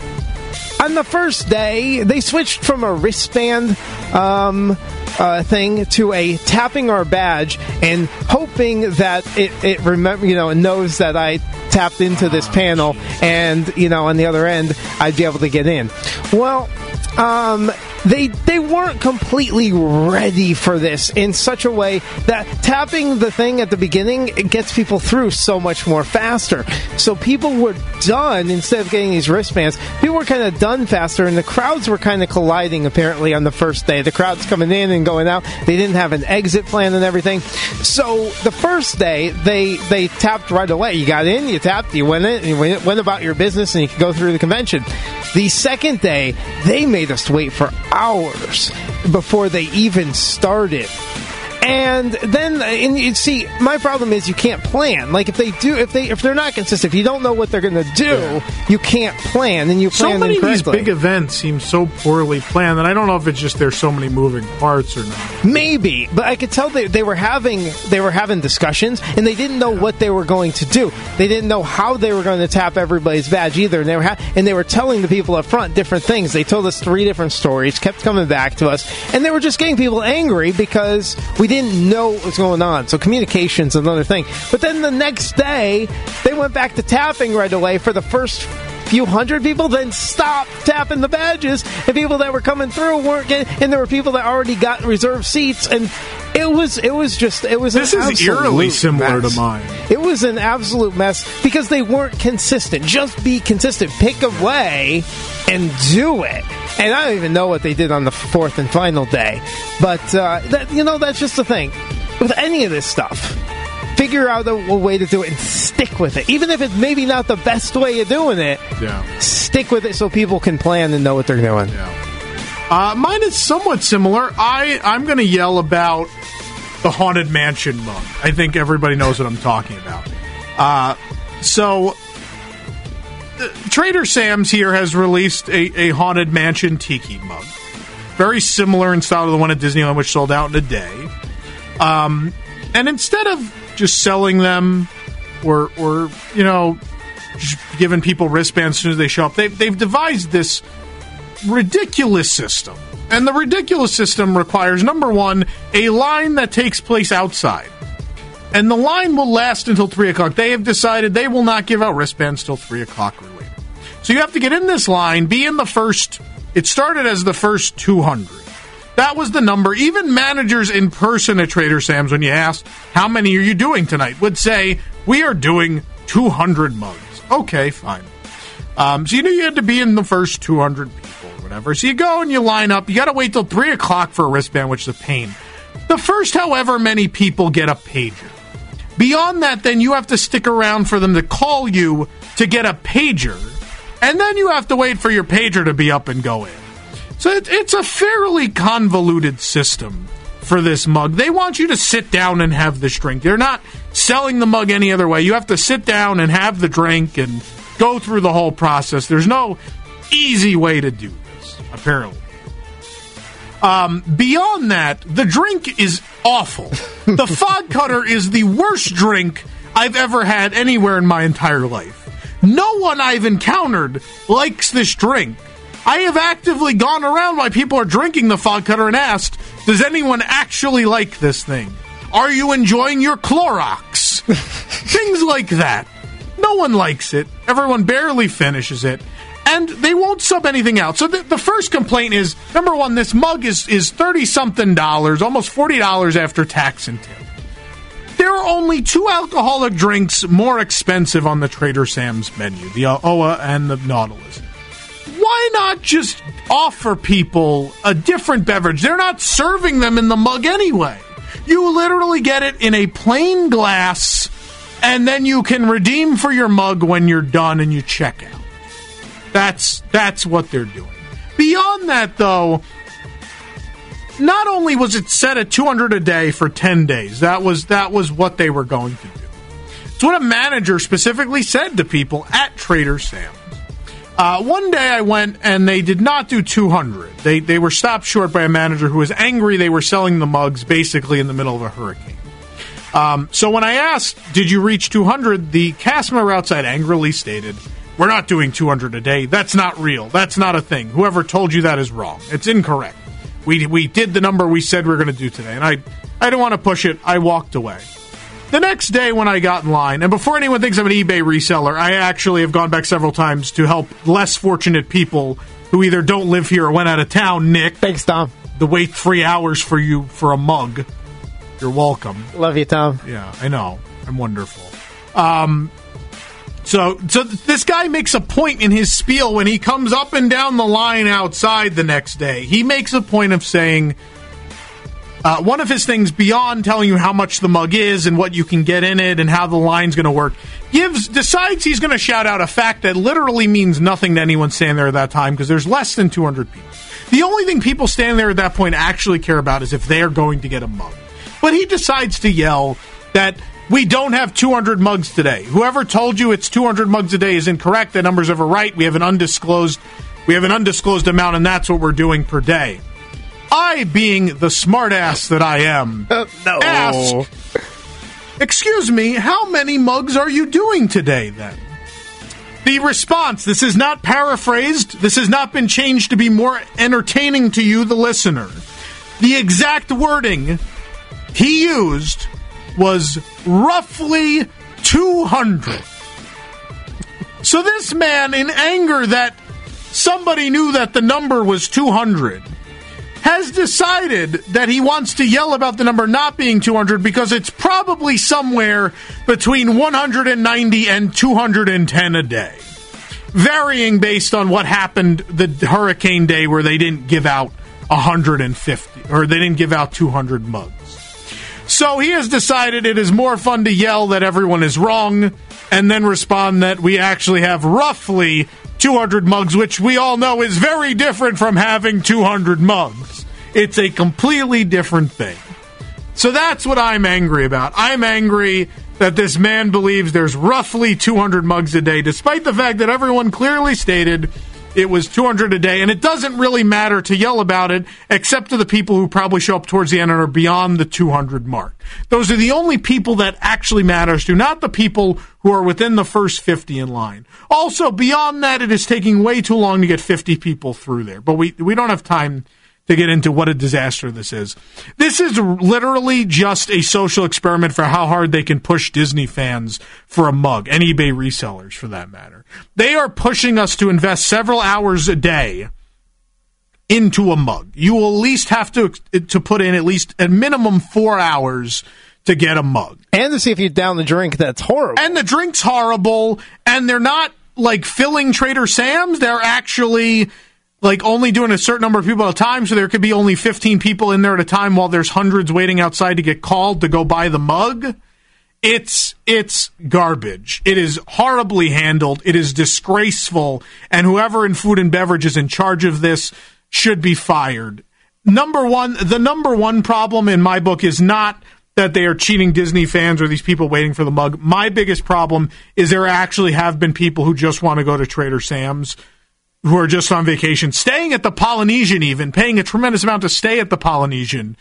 On the first day, they switched from a wristband um, uh, thing to a tapping our badge and hoping that it, it remember, you know, knows that I tapped into this panel, and, you know, on the other end, I'd be able to get in. Well, um, they they weren't completely ready for this in such a way that tapping the thing at the beginning, it gets people through so much more faster. So people were done, instead of getting these wristbands, people were kind of done faster, and the crowds were kind of colliding, apparently, on the first day. The crowds coming in and going out. They didn't have an exit plan and everything. So the first day, they they tapped right away. You got in, you tapped, you went in, you went, went about your business, and you could go through the convention. The second day, they made us wait for hours before they even started. And then, and you see, my problem is you can't plan. Like, if they do, if they, if they're not consistent, if you don't know what they're going to do, yeah. you can't plan, and you plan So many of these incorrectly. big events seem so poorly planned that I don't know if it's just there's so many moving parts or not. Maybe, but I could tell they, they were having they were having discussions, and they didn't know what they were going to do. They didn't know how they were going to tap everybody's badge either, and they were ha- and they were telling the people up front different things. They told us three different stories, kept coming back to us, and they were just getting people angry because we didn't know what was going on. So communication's another thing. But then the next day, they went back to tapping right away for the first few hundred people, then stopped tapping the badges, and people that were coming through weren't getting, and there were people that already got reserved seats, and it was it was just it was this an is eerily similar mess. to mine. It was an absolute mess because they weren't consistent. Just be consistent. Pick a way and do it. And I don't even know what they did on the fourth and final day, but uh, that you know that's just the thing with any of this stuff. Figure out a, a way to do it and stick with it. Even if it's maybe not the best way of doing it, yeah. stick with it so people can plan and know what they're doing. Yeah. Uh, mine is somewhat similar. I, I'm going to yell about the Haunted Mansion mug. I think everybody knows what I'm talking about. Uh, so, uh, Trader Sam's here has released a, a Haunted Mansion Tiki mug. Very similar in style to the one at Disneyland, which sold out in a day. Um, and instead of just selling them or, or you know, just giving people wristbands as soon as they show up, they've, they've devised this ridiculous system. And the ridiculous system requires, number one, a line that takes place outside. And the line will last until three o'clock. They have decided they will not give out wristbands till three o'clock or later. So you have to get in this line, be in the first... It started as the first two hundred. That was the number. Even managers in person at Trader Sam's, when you asked, how many are you doing tonight, would say, we are doing two hundred mugs. Okay, fine. Um, so you knew you had to be in the first two hundred people or whatever. So you go and you line up. You got to wait till three o'clock for a wristband, which is a pain. The first however many people get a pager. Beyond that, then you have to stick around for them to call you to get a pager. And then you have to wait for your pager to be up and go in. So it, it's a fairly convoluted system for this mug. They want you to sit down and have this drink. They're not selling the mug any other way. You have to sit down and have the drink and go through the whole process. There's no easy way to do this, apparently. Um, beyond that, the drink is awful. The Fog Cutter is the worst drink I've ever had anywhere in my entire life. No one I've encountered likes this drink. I have actively gone around while people are drinking the fog cutter and asked, does anyone actually like this thing? Are you enjoying your Clorox? Things like that. No one likes it. Everyone barely finishes it. And they won't sub anything out. So the, the first complaint is, number one, this mug is is thirty-something dollars, almost forty dollars after tax and tip. There are only two alcoholic drinks more expensive on the Trader Sam's menu, the O A and the Nautilus. Why not just offer people a different beverage? They're not serving them in the mug anyway. You literally get it in a plain glass, and then you can redeem for your mug when you're done and you check out. That's that's what they're doing. Beyond that, though, not only was it set at two hundred dollars a day for ten days, that was that was what they were going to do. It's what a manager specifically said to people at Trader Sam's. Uh, one day I went and they did not do two hundred. They they were stopped short by a manager who was angry they were selling the mugs basically in the middle of a hurricane. Um, so when I asked, did you reach two hundred, the cast member outside angrily stated, we're not doing two hundred a day. That's not real. That's not a thing. Whoever told you that is wrong. It's incorrect. We we did the number we said we were going to do today, and I, I didn't want to push it. I walked away. The next day when I got in line, and before anyone thinks I'm an eBay reseller, I actually have gone back several times to help less fortunate people who either don't live here or went out of town, Nick. Thanks, Tom. To wait three hours for you for a mug. You're welcome. Love you, Tom. Yeah, I know. I'm wonderful. Um... So, so this guy makes a point in his spiel when he comes up and down the line outside the next day. He makes a point of saying, uh, one of his things beyond telling you how much the mug is and what you can get in it and how the line's going to work, gives decides he's going to shout out a fact that literally means nothing to anyone standing there at that time because there's less than two hundred people. The only thing people standing there at that point actually care about is if they're going to get a mug. But he decides to yell that we don't have two hundred mugs today. Whoever told you it's two hundred mugs a day is incorrect. That number's ever right. We have an undisclosed, we have an undisclosed amount, and that's what we're doing per day. I, being the smartass that I am, uh, no. ask, excuse me, how many mugs are you doing today, then? The response, this is not paraphrased. This has not been changed to be more entertaining to you, the listener. The exact wording he used was roughly two hundred. So this man, in anger that somebody knew that the number was two hundred, has decided that he wants to yell about the number not being two hundred because it's probably somewhere between one hundred ninety and two hundred ten a day, varying based on what happened the hurricane day where they didn't give out one hundred fifty, or they didn't give out two hundred mugs. So he has decided it is more fun to yell that everyone is wrong and then respond that we actually have roughly two hundred mugs, which we all know is very different from having two hundred mugs. It's a completely different thing. So that's what I'm angry about. I'm angry that this man believes there's roughly two hundred mugs a day, despite the fact that everyone clearly stated it was two hundred a day, and it doesn't really matter to yell about it, except to the people who probably show up towards the end and are beyond the two hundred mark. Those are the only people that actually matters to, not the people who are within the first fifty in line. Also, beyond that, it is taking way too long to get fifty people through there, but we we don't have time to get into what a disaster this is. This is literally just a social experiment for how hard they can push Disney fans for a mug, and eBay resellers for that matter. They are pushing us to invest several hours a day into a mug. You will at least have to to put in at least a minimum four hours to get a mug. And to see if you down the drink that's horrible. And the drink's horrible, and they're not like filling Trader Sam's. They're actually like only doing a certain number of people at a time, so there could be only fifteen people in there at a time while there's hundreds waiting outside to get called to go buy the mug. It's it's garbage. It is horribly handled. It is disgraceful, and whoever in food and beverage is in charge of this should be fired. Number one, the number one problem in my book is not that they are cheating Disney fans or these people waiting for the mug. My biggest problem is there actually have been people who just want to go to Trader Sam's, who are just on vacation, staying at the Polynesian even, paying a tremendous amount to stay at the Polynesian,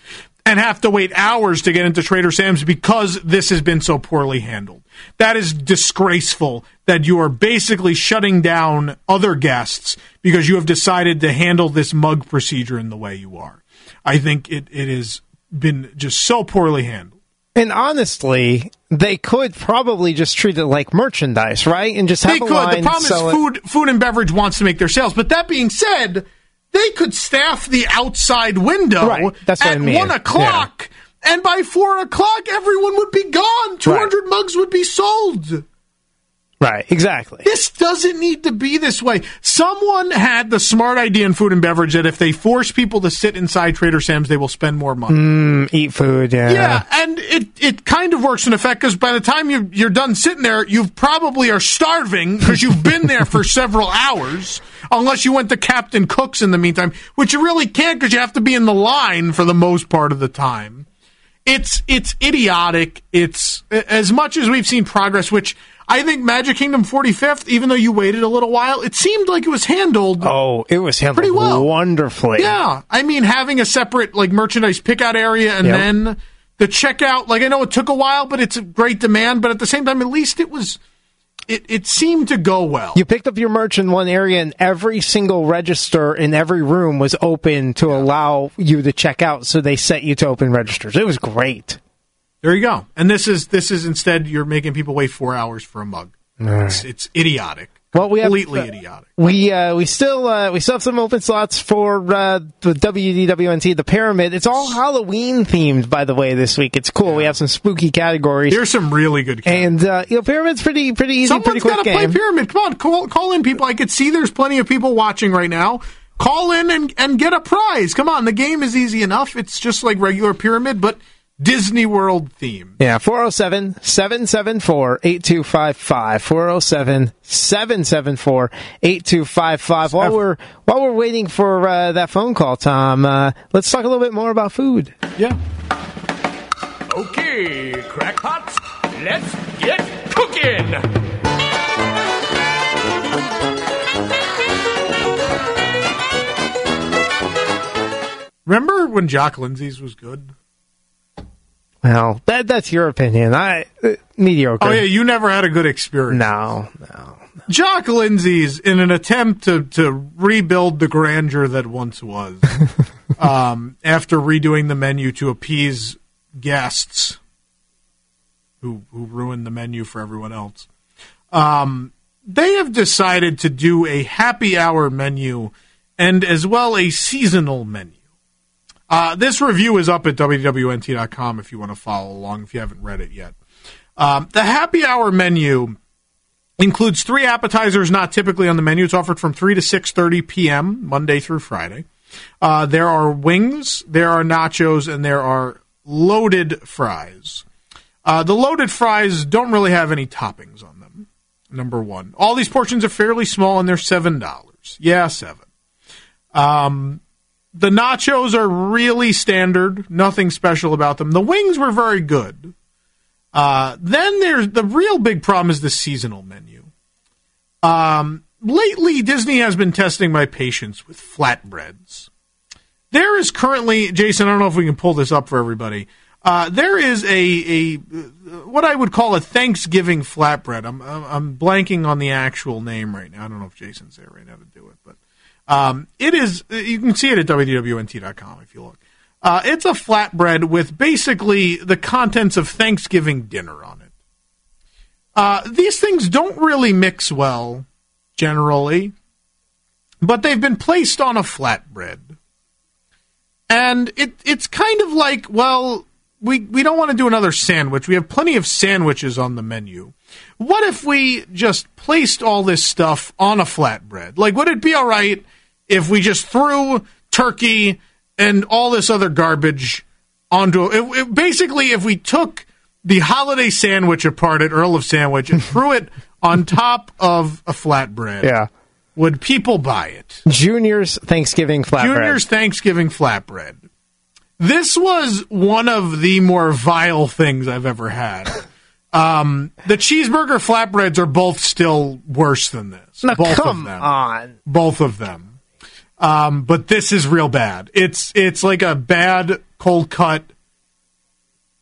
and have to wait hours to get into Trader Sam's because this has been so poorly handled. That is disgraceful that you are basically shutting down other guests because you have decided to handle this mug procedure in the way you are. I think it, it has been just so poorly handled. And honestly, they could probably just treat it like merchandise, right? And just have they a could. line. The problem is food, food and beverage wants to make their sales. But that being said, they could staff the outside window right. That's what at I mean. one o'clock, yeah. and by four o'clock, everyone would be gone. Two hundred right. mugs would be sold. Right, exactly. This doesn't need to be this way. Someone had the smart idea in food and beverage that if they force people to sit inside Trader Sam's, they will spend more money. Mm, eat food, yeah. Yeah, and it, it kind of works in effect because by the time you're, you're done sitting there, you probably are starving because you've been there for several hours, unless you went to Captain Cook's in the meantime, which you really can't because you have to be in the line for the most part of the time. It's it's idiotic. It's as much as we've seen progress, which I think Magic Kingdom forty-fifth, even though you waited a little while, it seemed like it was handled. Oh, it was handled pretty well. Wonderfully. Yeah, I mean, having a separate like merchandise pickout area and yep. then the checkout. Like I know it took a while, but it's a great demand. But at the same time, at least it was. It, it seemed to go well. You picked up your merch in one area, and every single register in every room was open to allow you to check out, so they set you to open registers. It was great. There you go. And this is this is instead you're making people wait four hours for a mug. Right. It's, it's idiotic. Well, we have, completely uh, idiotic. We uh, we still uh, we still have some open slots for uh, the W D W N T, the Pyramid. It's all Halloween themed, by the way. This week, it's cool. Yeah. We have some spooky categories. There's some really good categories. And uh, you know, Pyramid's pretty pretty easy, Someone's pretty quick gotta game. Play Pyramid. Come on, call, call in people. I could see there's plenty of people watching right now. Call in and and get a prize. Come on, the game is easy enough. It's just like regular Pyramid, but Disney World theme. Yeah, four oh seven, seven seven four, eight two five five. four oh seven, seven seven four, eight two five five. While we're while we're waiting for uh, that phone call, Tom, uh, let's talk a little bit more about food. Yeah. Okay, crackpots, let's get cooking. Remember when Jock Lindsay's was good? Well, that that's your opinion. I uh, mediocre. Oh yeah, you never had a good experience. No, no. no. Jock Lindsay's, in an attempt to, to rebuild the grandeur that once was, um, after redoing the menu to appease guests who who ruined the menu for everyone else, um, they have decided to do a happy hour menu and as well a seasonal menu. Uh, this review is up at W W N T dot com if you want to follow along, if you haven't read it yet. Um, the happy hour menu includes three appetizers not typically on the menu. It's offered from three to six thirty p.m., Monday through Friday. Uh, there are wings, there are nachos, and there are loaded fries. Uh, the loaded fries don't really have any toppings on them, number one. All these portions are fairly small, and they're seven dollars. Yeah, seven. Um... The nachos are really standard, nothing special about them. The wings were very good. Uh, then there's the real big problem is the seasonal menu. Um, lately, Disney has been testing my patience with flatbreads. There is currently, Jason, I don't know if we can pull this up for everybody. Uh, there is a, a what I would call a Thanksgiving flatbread. I'm I'm blanking on the actual name right now. I don't know if Jason's there right now to do it, but. Um, it is, you can see it at W W N T dot com if you look. Uh, it's a flatbread with basically the contents of Thanksgiving dinner on it. Uh, these things don't really mix well, generally, but they've been placed on a flatbread. And it it's kind of like, well, we, we don't want to do another sandwich. We have plenty of sandwiches on the menu. What if we just placed all this stuff on a flatbread? Like, would it be all right if we just threw turkey and all this other garbage onto it? it basically, if we took the holiday sandwich apart at Earl of Sandwich and threw it on top of a flatbread, yeah, would people buy it? Junior's Thanksgiving flatbread. Junior's Thanksgiving flatbread. This was one of the more vile things I've ever had. Um, the cheeseburger flatbreads are both still worse than this. Now, both come of them. on. Both of them. Um, but this is real bad. It's it's like a bad cold cut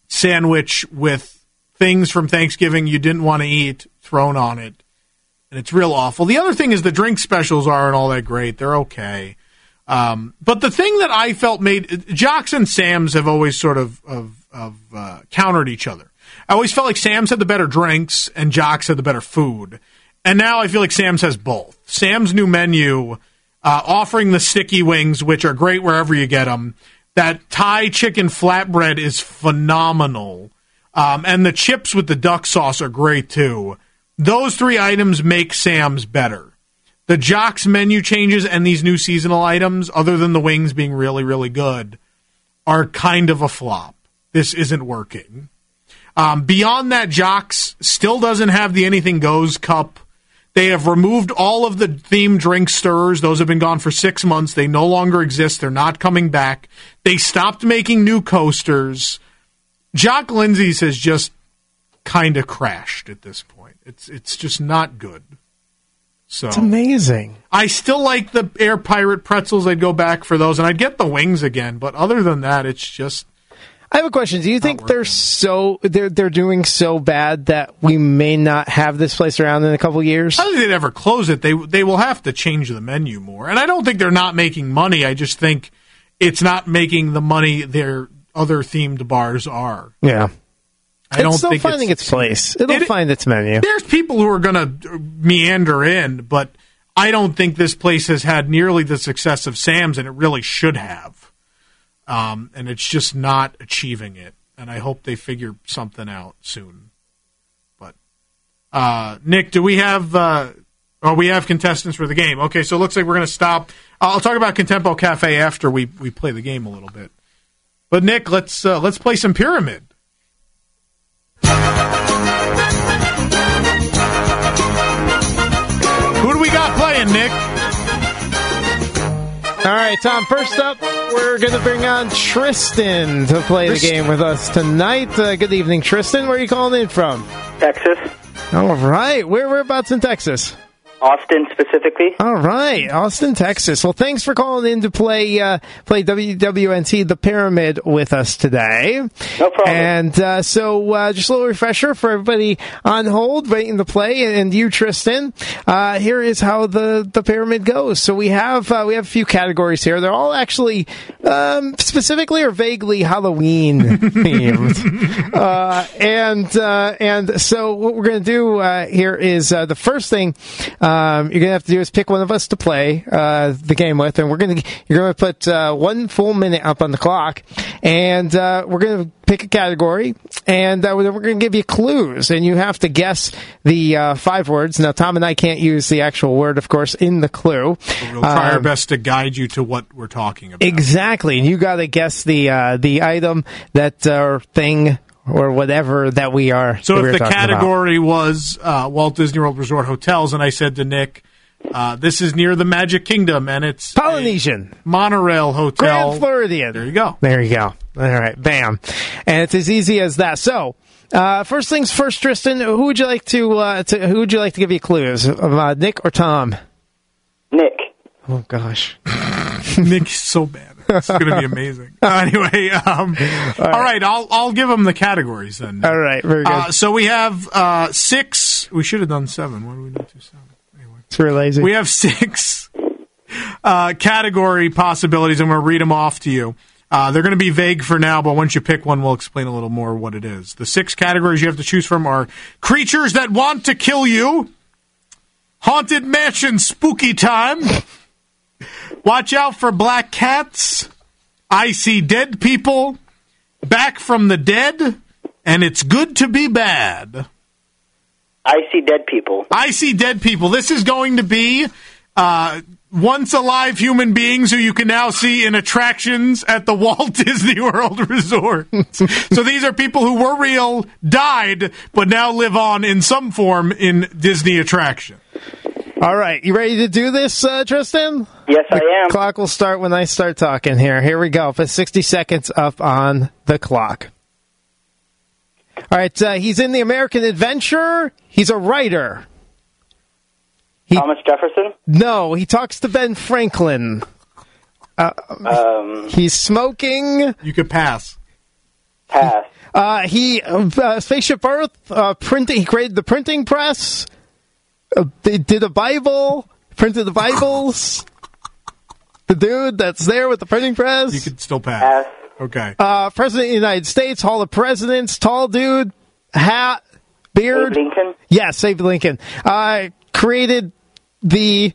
sandwich with things from Thanksgiving you didn't want to eat thrown on it. And it's real awful. The other thing is the drink specials aren't all that great. They're okay. Um, but the thing that I felt made Jocks and Sam's have always sort of of, of uh, countered each other. I always felt like Sam's had the better drinks and Jocks had the better food. And now I feel like Sam's has both. Sam's new menu, uh, offering the sticky wings, which are great wherever you get them. That Thai chicken flatbread is phenomenal. Um, and the chips with the duck sauce are great too. Those three items make Sam's better. The Jocks menu changes and these new seasonal items, other than the wings being really, really good, are kind of a flop. This isn't working. Um, beyond that, Jocks still doesn't have the Anything Goes cup. They have removed all of the themed drink stirrers. Those have been gone for six months. They no longer exist. They're not coming back. They stopped making new coasters. Jock Lindsay's has just kind of crashed at this point. It's it's just not good. So it's amazing. I still like the Air Pirate pretzels. I'd go back for those, and I'd get the wings again. But other than that, it's just. I have a question. Do you think they're so they're they're doing so bad that we may not have this place around in a couple years? I don't think they'd ever close it. They they will have to change the menu more, and I don't think they're not making money. I just think it's not making the money their other themed bars are. Yeah. I don't it's still think finding it's, its place. It'll it, find its menu. There's people who are going to meander in, but I don't think this place has had nearly the success of Sam's, and it really should have. Um, and it's just not achieving it. And I hope they figure something out soon. But uh, Nick, do we have? Uh, oh, we have contestants for the game. Okay, so it looks like we're going to stop. I'll talk about Contempo Cafe after we we play the game a little bit. But Nick, let's uh, let's play some Pyramid. Who do we got playing, Nick? All right, Tom, first up, we're going to bring on Tristan to play Tristan. the game with us tonight. Uh, good evening, Tristan. Where are you calling in from? Texas. All right. Where, whereabouts in Texas? Austin, specifically. All right, Austin, Texas. Well, thanks for calling in to play uh, play W W N T The Pyramid with us today. No problem. And uh, so, uh, just a little refresher for everybody on hold, waiting to play, and you, Tristan. Uh, here is how the, the pyramid goes. So we have uh, we have a few categories here. They're all actually um, specifically or vaguely Halloween themed. uh, and uh, and so what we're going to do uh, here is uh, the first thing. Um, you're going to have to do is pick one of us to play uh, the game with, and we're going to you're going to put uh, one full minute up on the clock, and uh, we're going to pick a category, and uh, we're going to give you clues, and you have to guess the uh, five words. Now, Tom and I can't use the actual word, of course, in the clue. We'll try um, our best to guide you to what we're talking about. Exactly, and you got to guess the uh, the item, that uh, thing, or whatever that we are. So if the category about. was uh, Walt Disney World Resort hotels, and I said to Nick, uh, this is near the Magic Kingdom, and it's Polynesian monorail hotel. Grand Floridian. There you go. There you go. All right, bam. And it's as easy as that. So, uh, first things first, Tristan, who would you like to, uh, to who would you like to give you clues? Uh, Nick or Tom? Nick. Oh, gosh. Nick's so bad. It's going to be amazing. Uh, anyway, um, all, right. all right, I'll I'll give them the categories then. All right, very good. Uh, so we have uh, six. We should have done seven. Why did we not do seven? Anyway, it's real lazy. We have six uh, category possibilities. I'm going to read them off to you. Uh, they're going to be vague for now, but once you pick one, we'll explain a little more what it is. The six categories you have to choose from are creatures that want to kill you, haunted mansion spooky time, watch out for black cats, I see dead people, back from the dead, and it's good to be bad. I see dead people. I see dead people. This is going to be uh, once alive human beings who you can now see in attractions at the Walt Disney World Resort. So these are people who were real, died, but now live on in some form in Disney attraction. All right, you ready to do this, uh, Tristan? Yes, the I am. Clock will start when I start talking here. Here we go. Put sixty seconds up on the clock. All right, uh, he's in the American Adventure. He's a writer. He, Thomas Jefferson? No, he talks to Ben Franklin. Uh, um, he's smoking. You could pass. Pass. Uh, he uh, Spaceship Earth. Uh, printing. He created the printing press. Uh, they did a Bible. Printed the Bibles. The dude that's there with the printing press. You could still pass. Pass. Okay. Uh, President of the United States, Hall of Presidents, tall dude, hat, beard. Abe Lincoln. Yes, Abe Lincoln. Uh, created the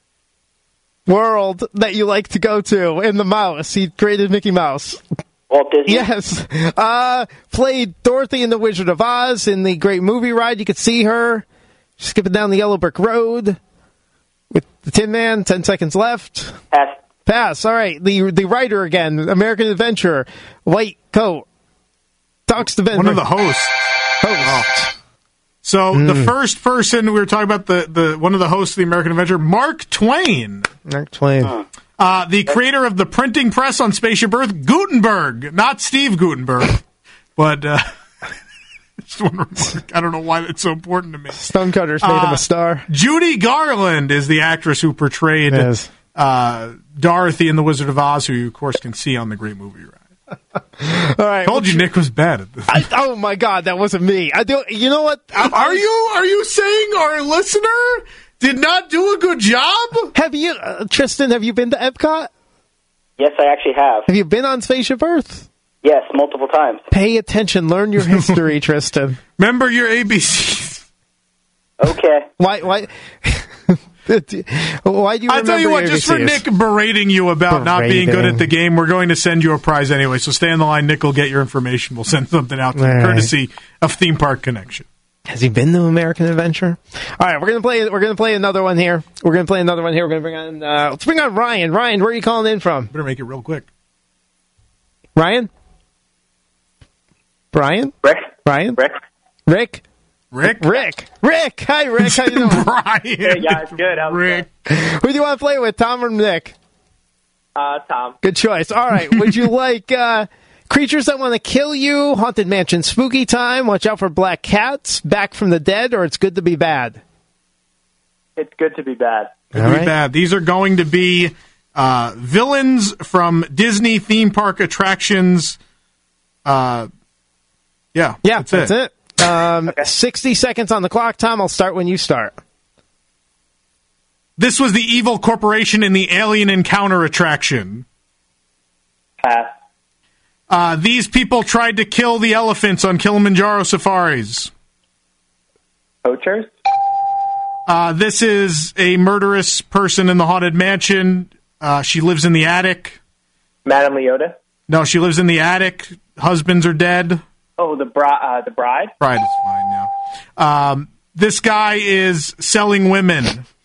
world that you like to go to in the mouse. He created Mickey Mouse. Walt Disney. Yes. Uh, played Dorothy in The Wizard of Oz in the great movie ride. You could see her skipping down the yellow brick road with the Tin Man. Ten seconds left. Pass. Pass. All right. The the writer again. American Adventure. White coat. Talks to Ben. One of the hosts. Host. So Mm. the first person we were talking about, the, the one of the hosts of the American Adventure, Mark Twain. Mark Twain. Uh, the creator of the printing press on Spaceship Earth, Gutenberg. Not Steve Gutenberg. But, uh, just one remark. I don't know why that's so important to me. Stonecutters made him Uh, a star. Judy Garland is the actress who portrayed Yes. uh, Dorothy in The Wizard of Oz, who you, of course, can see on the Great Movie Ride. All right. I told you Nick was bad at this. I, oh my God, that wasn't me. I do. You know what? I, Are you are you saying our listener did not do a good job? Have you, uh, Tristan? Have you been to Epcot? Yes, I actually have. Have you been on Spaceship Earth? Yes, multiple times. Pay attention. Learn your history, Tristan. Remember your A B Cs. Okay. Why? Why? Why do you? I'll tell you what, remember just for A B Cs? Nick berating you about not being good Berating. at the game, we're going to send you a prize anyway. So stay on the line. Nick will get your information. We'll send something out to you, All right. courtesy of Theme Park Connection. Has he been to American Adventure? All right, we're gonna play. We're gonna play another one here. We're gonna play another one here. We're gonna bring on. Uh, let's bring on Ryan. Ryan, where are you calling in from? Better make it real quick. Ryan. Brian. Rick? Ryan. Rick? Rick. Rick? Rick. Rick. Hi, Rick. How you doing? Brian. Hey guys, good. How's Rick. Who do you want to play with, Tom or Nick? it going? Uh, Tom. Good choice. All right. Would you like uh, creatures that want to kill you, Haunted Mansion Spooky Time, Watch Out for Black Cats, Back from the Dead, or It's Good to Be Bad? It's good to be bad. Could All be right. bad. These are going to be uh, villains from Disney theme park attractions. Uh, yeah, Yeah, that's, that's it. it. Um, sixty seconds on the clock, Tom. I'll start when you start. This was the evil corporation in the Alien Encounter attraction. Pass. Uh, these people tried to kill the elephants on Kilimanjaro safaris. Poachers? Uh, this is a murderous person in the Haunted Mansion. Uh, she lives in the attic. Madame Leota? No, she lives in the attic. Husbands are dead. Oh, the, bri- uh, the bride? Bride is fine now. Um, this guy is selling women.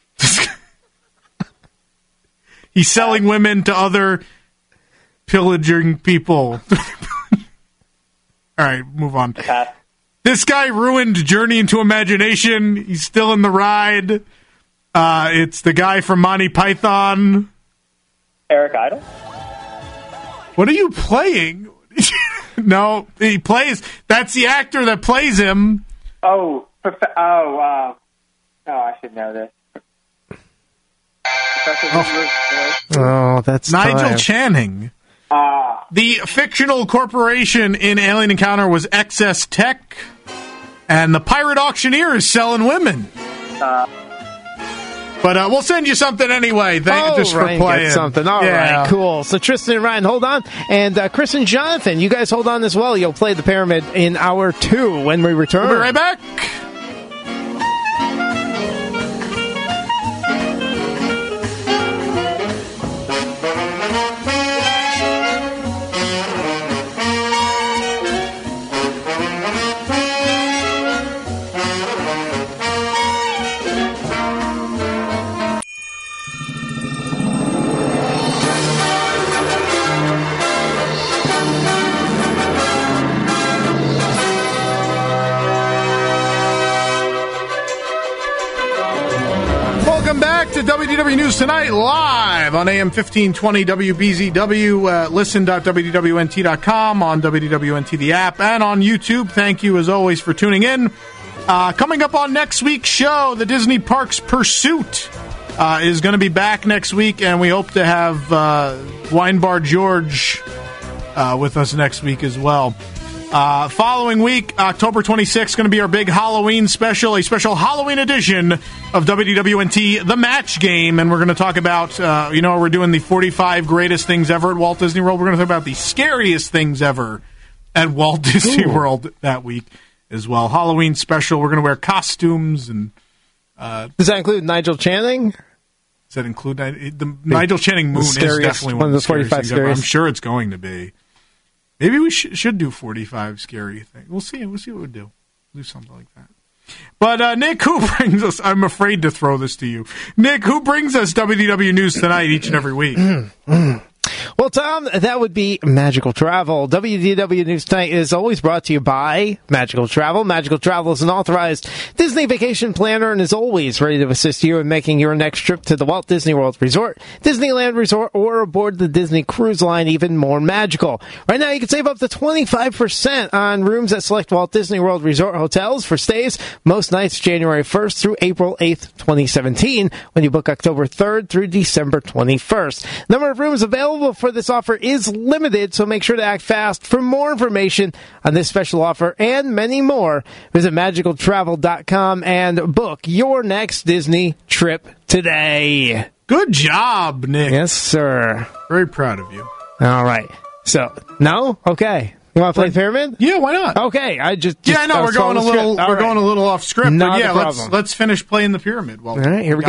He's selling women to other pillaging people. All right, move on. Pass. This guy ruined Journey into Imagination. He's still in the ride. Uh, it's the guy from Monty Python. Eric Idle? What are you playing? No, he plays. That's the actor that plays him. Oh, prof- oh, uh, oh, I should know this. Professor Who- Oh, that's Nigel time. Channing. Ah, The fictional corporation in Alien Encounter was X S Tech, and the pirate auctioneer is selling women. uh, But uh, we'll send you something anyway. Thank Oh, you just for Ryan playing. gets something. All right, Yeah. cool. So Tristan and Ryan, hold on. And uh, Chris and Jonathan, you guys hold on as well. You'll play the Pyramid in hour two when we return. We'll be right back. Welcome back to W D W News Tonight, live on A M fifteen twenty W B Z W, uh, listen dot W D W N T dot com, on W D W N T the app, and on YouTube. Thank you, as always, for tuning in. Uh, coming up on next week's show, the Disney Parks Pursuit uh, is going to be back next week, and we hope to have uh, Wine Bar George uh, with us next week as well. Uh, following week, October twenty-sixth, going to be our big Halloween special, a special Halloween edition of W D W N T, The Match Game. And we're going to talk about, uh, you know, we're doing the forty-five greatest things ever at Walt Disney World. We're going to talk about the scariest things ever at Walt Disney Ooh. World that week as well. Halloween special. We're going to wear costumes. and uh, Does that include Nigel Channing? Does that include the, the Nigel Channing Moon? Is definitely one of the forty-five scariest. I'm sure it's going to be. Maybe we sh- should do forty-five scary things. We'll see. We'll see what we do. Do something like that. But uh, Nick, who brings us? I'm afraid to throw this to you, Nick. Who brings us W D W news tonight each and every week? Well, Tom, that would be Magical Travel. W D W News Tonight is always brought to you by Magical Travel. Magical Travel is an authorized Disney vacation planner and is always ready to assist you in making your next trip to the Walt Disney World Resort, Disneyland Resort, or aboard the Disney Cruise Line even more magical. Right now, you can save up to twenty-five percent on rooms at select Walt Disney World Resort hotels for stays most nights January first through April eighth, twenty seventeen, when you book October third through December twenty-first. Number of rooms available for this offer is limited, so make sure to act fast. For more information on this special offer and many more, visit magical travel dot com and book your next Disney trip today. Good job, Nick. Yes, sir. Very proud of you. All right. So, no? Okay. You want to play Pyramid? Yeah, why not? Okay, I just, just yeah, I know we're going a little we're right. going a little off script, not but yeah, let's let's finish playing the Pyramid. Well, all right, here we go.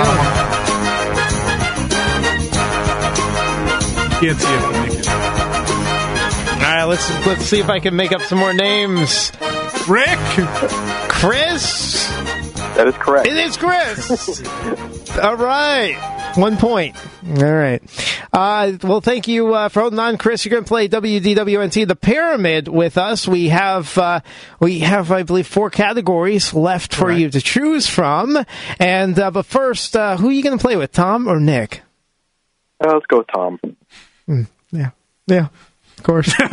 Can't see it. Make it. All right, let's let's see if I can make up some more names. Rick, Chris. That is correct. It is Chris. All right, one point. All right. Uh, well, thank you uh, for holding on, Chris. You're going to play W D W N T The Pyramid with us. We have uh, we have, I believe, four categories left for right. you to choose from. And uh, but first, uh, who are you going to play with, Tom or Nick? Uh, let's go with Tom. Mm, yeah, yeah, of course. he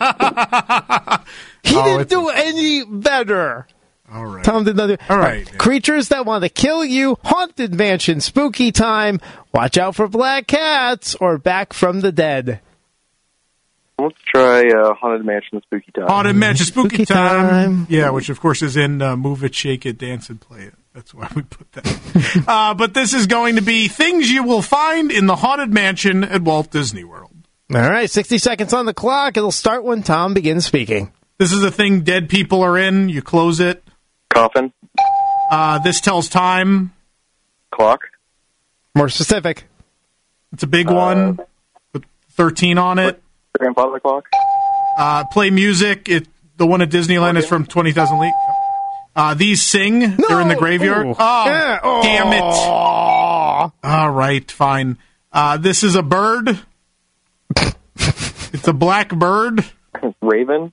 oh, didn't do a- any better. All right. Tom did not do. All right. right. Creatures that want to kill you, Haunted Mansion, Spooky Time, Watch Out for Black Cats, or Back from the Dead. Let's try uh, Haunted Mansion, Spooky Time. Haunted Mansion, Spooky, Spooky time. time. Yeah, which of course is in uh, Move It, Shake It, Dance and Play It. That's why we put that. uh, but this is going to be things you will find in the Haunted Mansion at Walt Disney World. All right, sixty seconds on the clock. It'll start when Tom begins speaking. This is a thing dead people are in. You close it. Coffin. Uh, this tells time. Clock. More specific. It's a big uh, one with thirteen on it. Grandfather clock. Uh, play music. It the one at Disneyland okay. is from twenty thousand Leagues. Uh, these sing. No! They're in the graveyard. Ooh. Oh, yeah. oh, damn it. All right, fine. Uh, this is a bird. It's a black bird. Raven.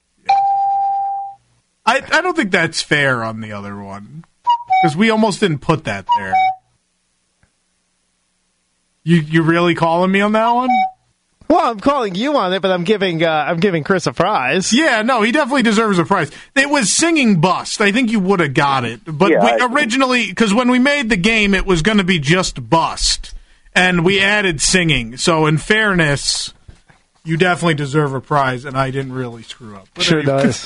I, I don't think that's fair on the other one. Because we almost didn't put that there. You you really calling me on that one? Well, I'm calling you on it, but I'm giving uh, I'm giving Chris a prize. Yeah, no, he definitely deserves a prize. It was Singing Bust. I think you would have got it. But yeah, we, I... originally, because when we made the game, it was going to be just Bust. And we added singing. So in fairness, you definitely deserve a prize, and I didn't really screw up. But sure anyway. does.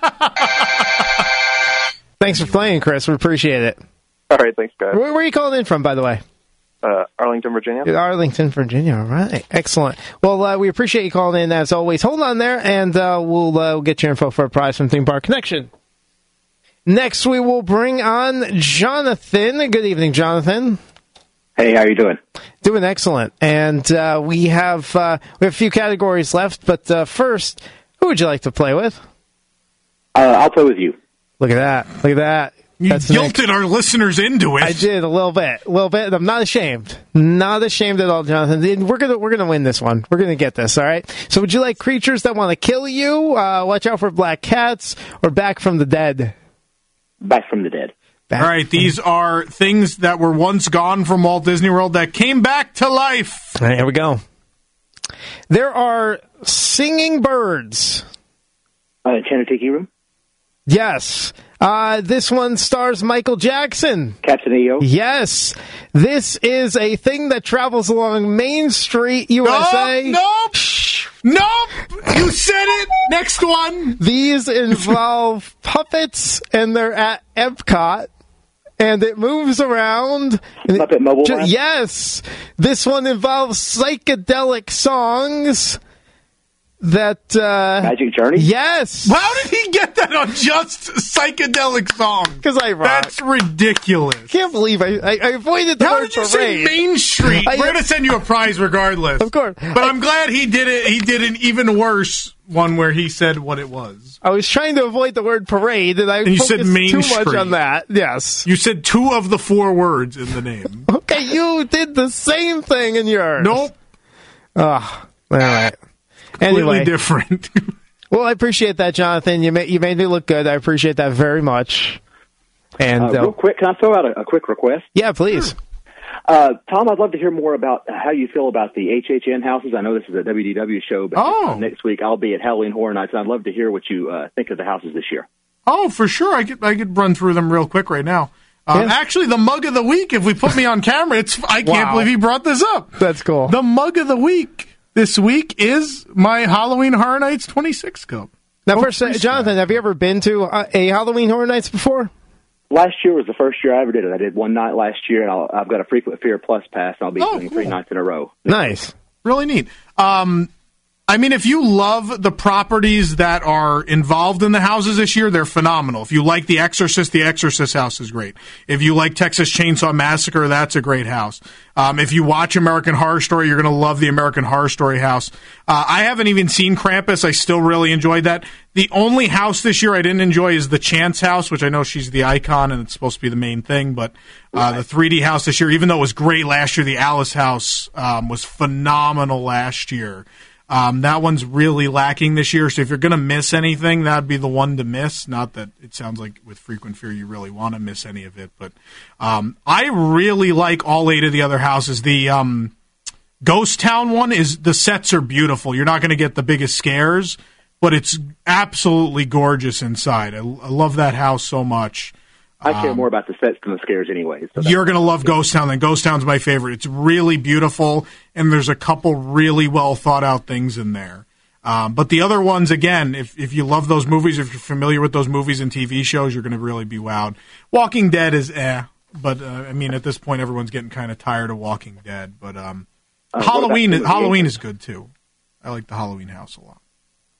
Thanks for playing, Chris. We appreciate it. All right, thanks, guys. Where, where are you calling in from, by the way? Uh, Arlington, Virginia. Arlington, Virginia. All right. Excellent. Well, uh, we appreciate you calling in, as always. Hold on there, and uh, we'll, uh, we'll get your info for a prize from Theme Park Connection. Next, we will bring on Jonathan. Good evening, Jonathan. Hey, how you doing? Doing excellent. And uh, we have uh, we have a few categories left, but uh, first, who would you like to play with? Uh, I'll play with you. Look at that. Look at that. You That's guilted Nick. Our listeners into it. I did a little bit, a little bit. And I'm not ashamed, not ashamed at all, Jonathan. We're gonna we're gonna win this one. We're gonna get this. All right. So, would you like creatures that want to kill you? Uh, watch out for black cats, or Back from the Dead? Back from the Dead. Back all right. These are things that were once gone from Walt Disney World that came back to life. All right, here we go. There are singing birds. Uh, Enchanted Tiki Room. Yes. Uh, this one stars Michael Jackson. Captain E O. Yes. This is a thing that travels along Main Street, U S A. Nope. nope. Nope! You said it! Next one! These involve puppets, and they're at Epcot, and it moves around. Muppet Mobile Ju- Land? Yes! This one involves psychedelic songs that... Uh, Magic Journey? Yes! How did he get that on just psychedelic songs? Because I rock. That's ridiculous. Can't believe I, I, I avoided the How word did you parade. say Main Street? I- We're going to send you a prize regardless. Of course. But I'm glad he did it. He did an even worse one where he said what it was. I was trying to avoid the word parade, and I And you said focused Main too Street. much on that. Yes. You said two of the four words in the name. Okay, you did the same thing in yours. Nope. Oh, all right. Completely Anyway, different. well, I appreciate that, Jonathan. You made, you made me look good. I appreciate that very much. And Uh, uh, real quick, can I throw out a, a quick request? yeah, please. Uh, Tom, I'd love to hear more about how you feel about the H H N houses. I know this is a W D W show, but Oh. uh, next week I'll be at Halloween Horror Nights, and I'd love to hear what you uh, think of the houses this year. Oh, for sure. I could I could run through them real quick right now. Um, Yeah. Actually, the mug of the week, if we put me on camera, it's I can't Wow. believe he brought this up. That's cool. The mug of the week this week is my Halloween Horror Nights twenty-six cup. Now, Oh, first, uh, please, Jonathan, have you ever been to uh, a Halloween Horror Nights before? Last year was the first year I ever did it. I did one night last year, and I'll, I've got a Frequent Fear Plus pass, and I'll be Oh, doing cool. three nights in a row. Nice. Really neat. Um, I mean, if you love the properties that are involved in the houses this year, they're phenomenal. If you like The Exorcist, The Exorcist house is great. If you like Texas Chainsaw Massacre, that's a great house. Um, if you watch American Horror Story, you're going to love the American Horror Story house. Uh, I haven't even seen Krampus. I still really enjoyed that. The only house this year I didn't enjoy is the Chance house, which I know she's the icon and it's supposed to be the main thing, but uh, the three D house this year, even though it was great last year, the Alice house um, was phenomenal last year. Um, that one's really lacking this year, so if you're going to miss anything, that'd be the one to miss. Not that it sounds like with Frequent Fear you really want to miss any of it, but um, I really like all eight of the other houses. The um, Ghost Town one, is the sets are beautiful. You're not going to get the biggest scares, but it's absolutely gorgeous inside. I, I love that house so much. I care Um, more about the sets than the scares anyway. So that's- You're going to love Ghost Town, then. Ghost Town's my favorite. It's really beautiful, and there's a couple really well thought out things in there. Um, but the other ones, again, if if you love those movies, if you're familiar with those movies and T V shows, you're going to really be wowed. Walking Dead is eh, but uh, I mean, at this point, everyone's getting kind of tired of Walking Dead. But um, Uh, what Halloween, about Tomb of the Halloween Ancients? is good too. I like the Halloween house a lot.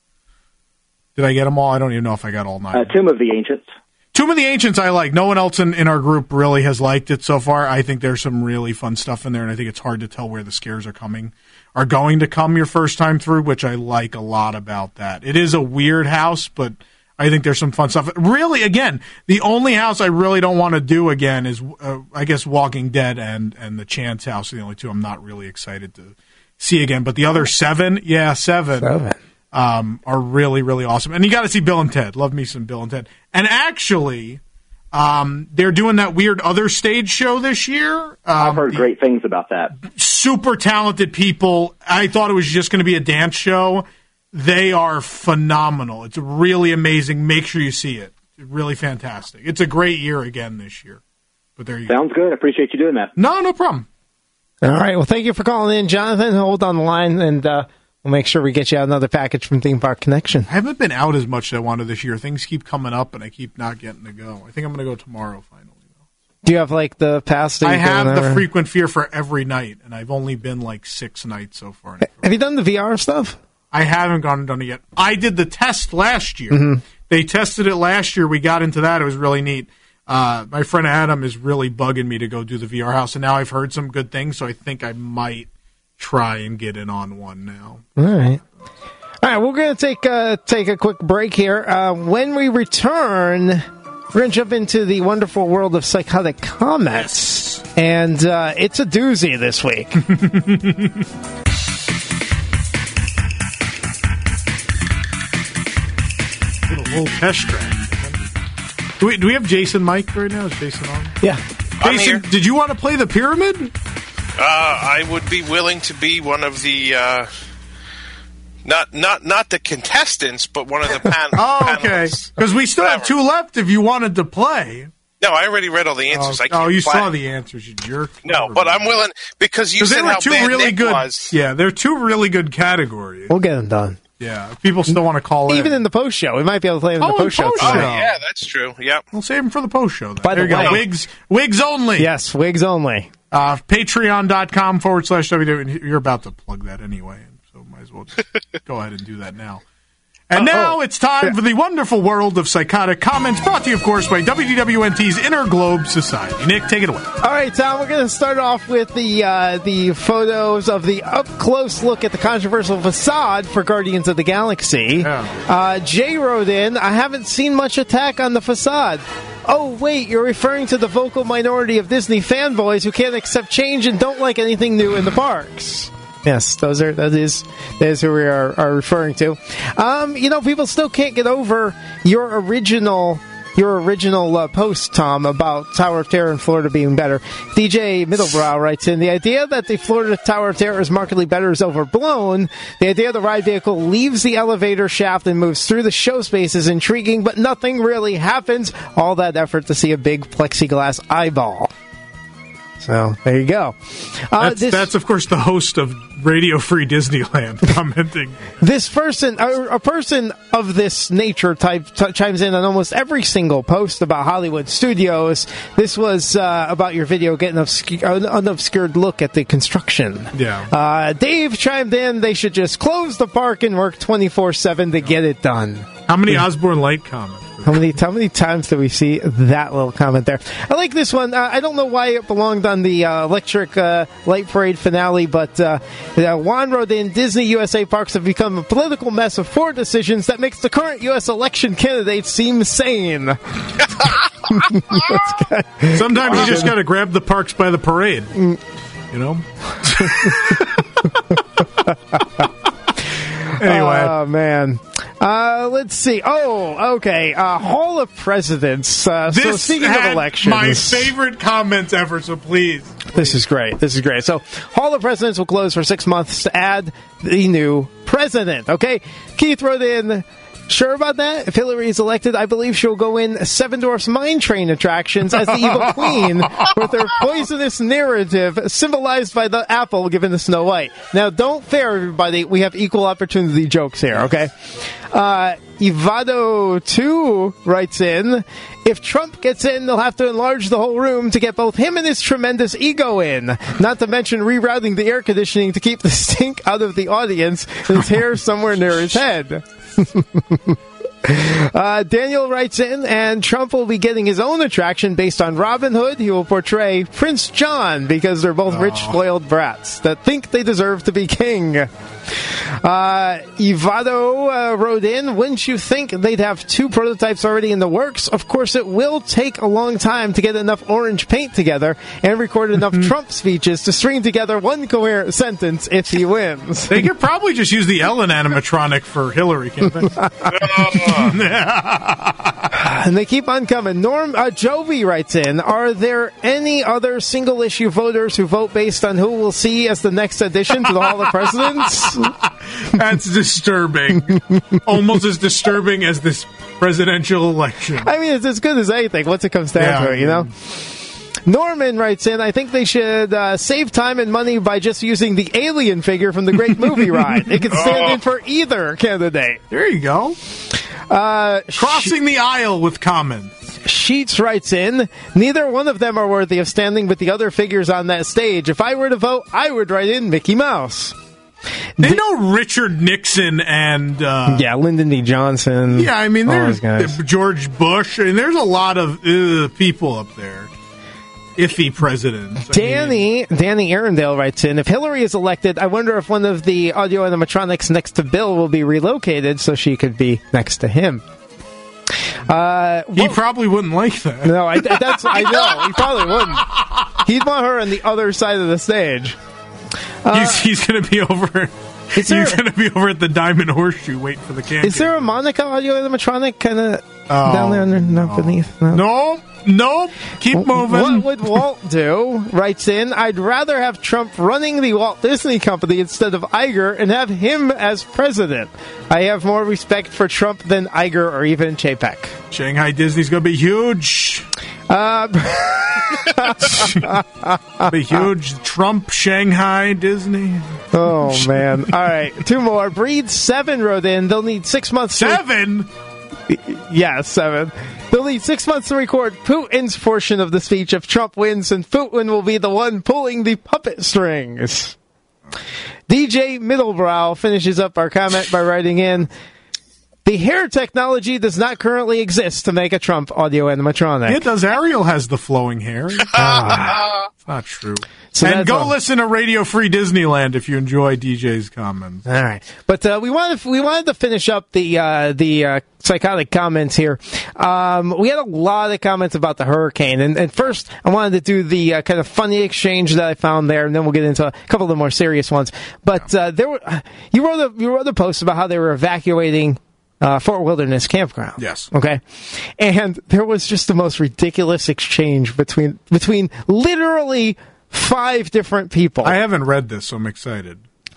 Did I get them all? I don't even know if I got all nine. Uh, Tomb of the Ancients. Tomb of the Ancients I like. No one else in, in our group really has liked it so far. I think there's some really fun stuff in there, and I think it's hard to tell where the scares are coming, are going to come your first time through, which I like a lot about that. It is a weird house, but I think there's some fun stuff. Really, again, the only house I really don't want to do again is, uh, I guess, Walking Dead and, and the Chance house are the only two I'm not really excited to see again. But the other seven, yeah, seven. Seven. Um, are really, really awesome. And you got to see Bill and Ted. Love me some Bill and Ted. And actually, um, they're doing that weird other stage show this year. Um, I've heard the great things about that. Super talented people. I thought it was just going to be a dance show. They are phenomenal. It's really amazing. Make sure you see it. It's really fantastic. It's a great year again this year. But there you go. Sounds good. I appreciate you doing that. No, no problem. All right. Well, thank you for calling in, Jonathan. Hold on the line, and uh, we'll make sure we get you out another package from Theme Park Connection. I haven't been out as much as I wanted this year. Things keep coming up, and I keep not getting to go. I think I'm going to go tomorrow, finally. Do you have, like, the pass? That I you have go the there? Frequent Fear for every night, and I've only been like six nights so far. Have you done the V R stuff? I haven't gone and done it yet. I did the test last year. Mm-hmm. They tested it last year. We got into that. It was really neat. Uh, my friend Adam is really bugging me to go do the V R house, and now I've heard some good things, so I think I might try and get in on one now. All right. All right, we're going to take uh, take a quick break here. Uh, when we return, we're going to jump into the wonderful world of psychotic comments. And uh, it's a doozy this week. A little test track. Do we, do we have Jason Mike right now? Is Jason on? Yeah. I'm Jason, here. did you want to play the pyramid? Uh, I would be willing to be one of the uh, not not not the contestants, but one of the pan- Oh, okay. panelists. Because we still have Whatever. two left if you wanted to play. No, I already read all the answers. Oh, I can't oh you plan. saw the answers, you jerk. No, but I'm willing because you said they were how two bad really Nick good. was. Yeah, they're two really good categories. We'll get them done. Yeah, if people still want to call Even in. in the post show, we might be able to play them in Oh, the post show. post Oh, show. yeah, that's true. Yep. We'll save them for the post show. Then. By the there you way- go. Wigs, wigs only. Yes, wigs only. Uh, Patreon.com forward slash W. You're about to plug that anyway, so might as well just go ahead and do that now. And Oh, now oh. it's time for the wonderful world of psychotic comments, brought to you, of course, by W D W N T's Inner Globe Society. Nick, take it away. All right, Tom, we're going to start off with the uh, the photos of the up-close look at the controversial facade for Guardians of the Galaxy. Yeah. Uh, Jay wrote in, I haven't seen much attack on the facade. Oh, wait, you're referring to the vocal minority of Disney fanboys who can't accept change and don't like anything new in the parks. Yes, those are that is that is who we are, are referring to. Um, you know, people still can't get over your original your original uh, post, Tom, about Tower of Terror in Florida being better. D J Middlebrow writes in, the idea that the Florida Tower of Terror is markedly better is overblown. The idea the ride vehicle leaves the elevator shaft and moves through the show space is intriguing, but nothing really happens. All that effort to see a big plexiglass eyeball. So, there you go. Uh, That's, this, that's, of course, the host of Radio Free Disneyland commenting. This person, a, a person of this nature type t- chimes in on almost every single post about Hollywood studios. This was uh, about your video getting obsc- an unobscured look at the construction. Yeah. Uh, Dave chimed in, they should just close the park and work twenty-four seven to get it done. How many Osborne Light comments? How many, how many times do we see that little comment there? I like this one. Uh, I don't know why it belonged on the uh, Electric uh, Light Parade finale, but uh, uh, Juan wrote in, Disney U S A parks have become a political mess of poor decisions that makes the current U S election candidates seem sane. Sometimes you just got to grab the parks by the parade. You know? Anyway. Oh, man. Uh, let's see. Oh, okay. Uh, Hall of Presidents. Uh, so This speaking had of elections, my favorite comments ever, so please. This is great. This is great. So, Hall of Presidents will close for six months to add the new president. Okay? Keith wrote in, sure about that? If Hillary is elected, I believe she'll go in Seven Dwarfs Mine Train attractions as the evil queen with her poisonous narrative symbolized by the apple given to Snow White. Now, don't fear, everybody. We have equal opportunity jokes here, okay? Uh, Ivado two writes in, if Trump gets in, they'll have to enlarge the whole room to get both him and his tremendous ego in. Not to mention rerouting the air conditioning to keep the stink out of the audience and his hair somewhere near his head. Uh, Daniel writes in, and Trump will be getting his own attraction based on Robin Hood. He will portray Prince John because they're both rich, spoiled brats that think they deserve to be king. Uh, Ivado uh, wrote in, wouldn't you think they'd have two prototypes already in the works? Of course, it will take a long time to get enough orange paint together and record enough Trump speeches to string together one coherent sentence if he wins. They could probably just use the Ellen animatronic for Hillary, can't they? And they keep on coming. Norm uh, Jovi writes in, are there any other single-issue voters who vote based on who we'll see as the next addition to the Hall of Presidents? That's disturbing. Almost as disturbing as this presidential election. I mean, it's as good as anything once it comes down Yeah. to it, you know? Norman writes in, I think they should uh, save time and money by just using the alien figure from the Great Movie Ride. It can stand Oh. in for either candidate. There you go. Uh, Crossing the aisle with comments. Sheets writes in, neither one of them are worthy of standing with the other figures on that stage. If I were to vote, I would write in Mickey Mouse. They know Richard Nixon and... Uh, yeah, Lyndon B. Johnson. Yeah, I mean, all there's those guys. George Bush. I mean, there's a lot of uh, people up there. Iffy presidents. I Danny Danny Arundel writes in, if Hillary is elected, I wonder if one of the audio animatronics next to Bill will be relocated so she could be next to him. Uh, He probably wouldn't like that. No, I, that's I know. He probably wouldn't. He'd want her on the other side of the stage. Uh, he's he's going to be over... Is there- He's going to be over at the Diamond Horseshoe waiting for the can. Is there a Monica audio animatronic kind of Oh, down there under, no, beneath? No. No, no. Keep moving. What would Walt do? Writes in, I'd rather have Trump running the Walt Disney Company instead of Iger and have him as president. I have more respect for Trump than Iger or even Chapek. Shanghai Disney's going to be huge. Uh, the huge Trump Shanghai Disney. Oh, man. All right. Two more. Breed seven wrote in. They'll need six months. Seven? To... Yeah, seven. They'll need six months to record Putin's portion of the speech if Trump wins, and Putin will be the one pulling the puppet strings. D J Middlebrow finishes up our comment by writing in, the hair technology does not currently exist to make a Trump audio animatronic. It does. Ariel has the flowing hair. Ah, it's not true. So and go all. listen to Radio Free Disneyland if you enjoy D J's comments. All right, but uh, we wanted we wanted to finish up the uh, the uh, psychotic comments here. Um, we had a lot of comments about the hurricane, and, and first I wanted to do the uh, kind of funny exchange that I found there, and then we'll get into a couple of the more serious ones. But uh, there were you wrote a you wrote a post about how they were evacuating Uh, Fort Wilderness Campground. Yes. Okay. And there was just the most ridiculous exchange between between literally five different people. I haven't read this, so I'm excited.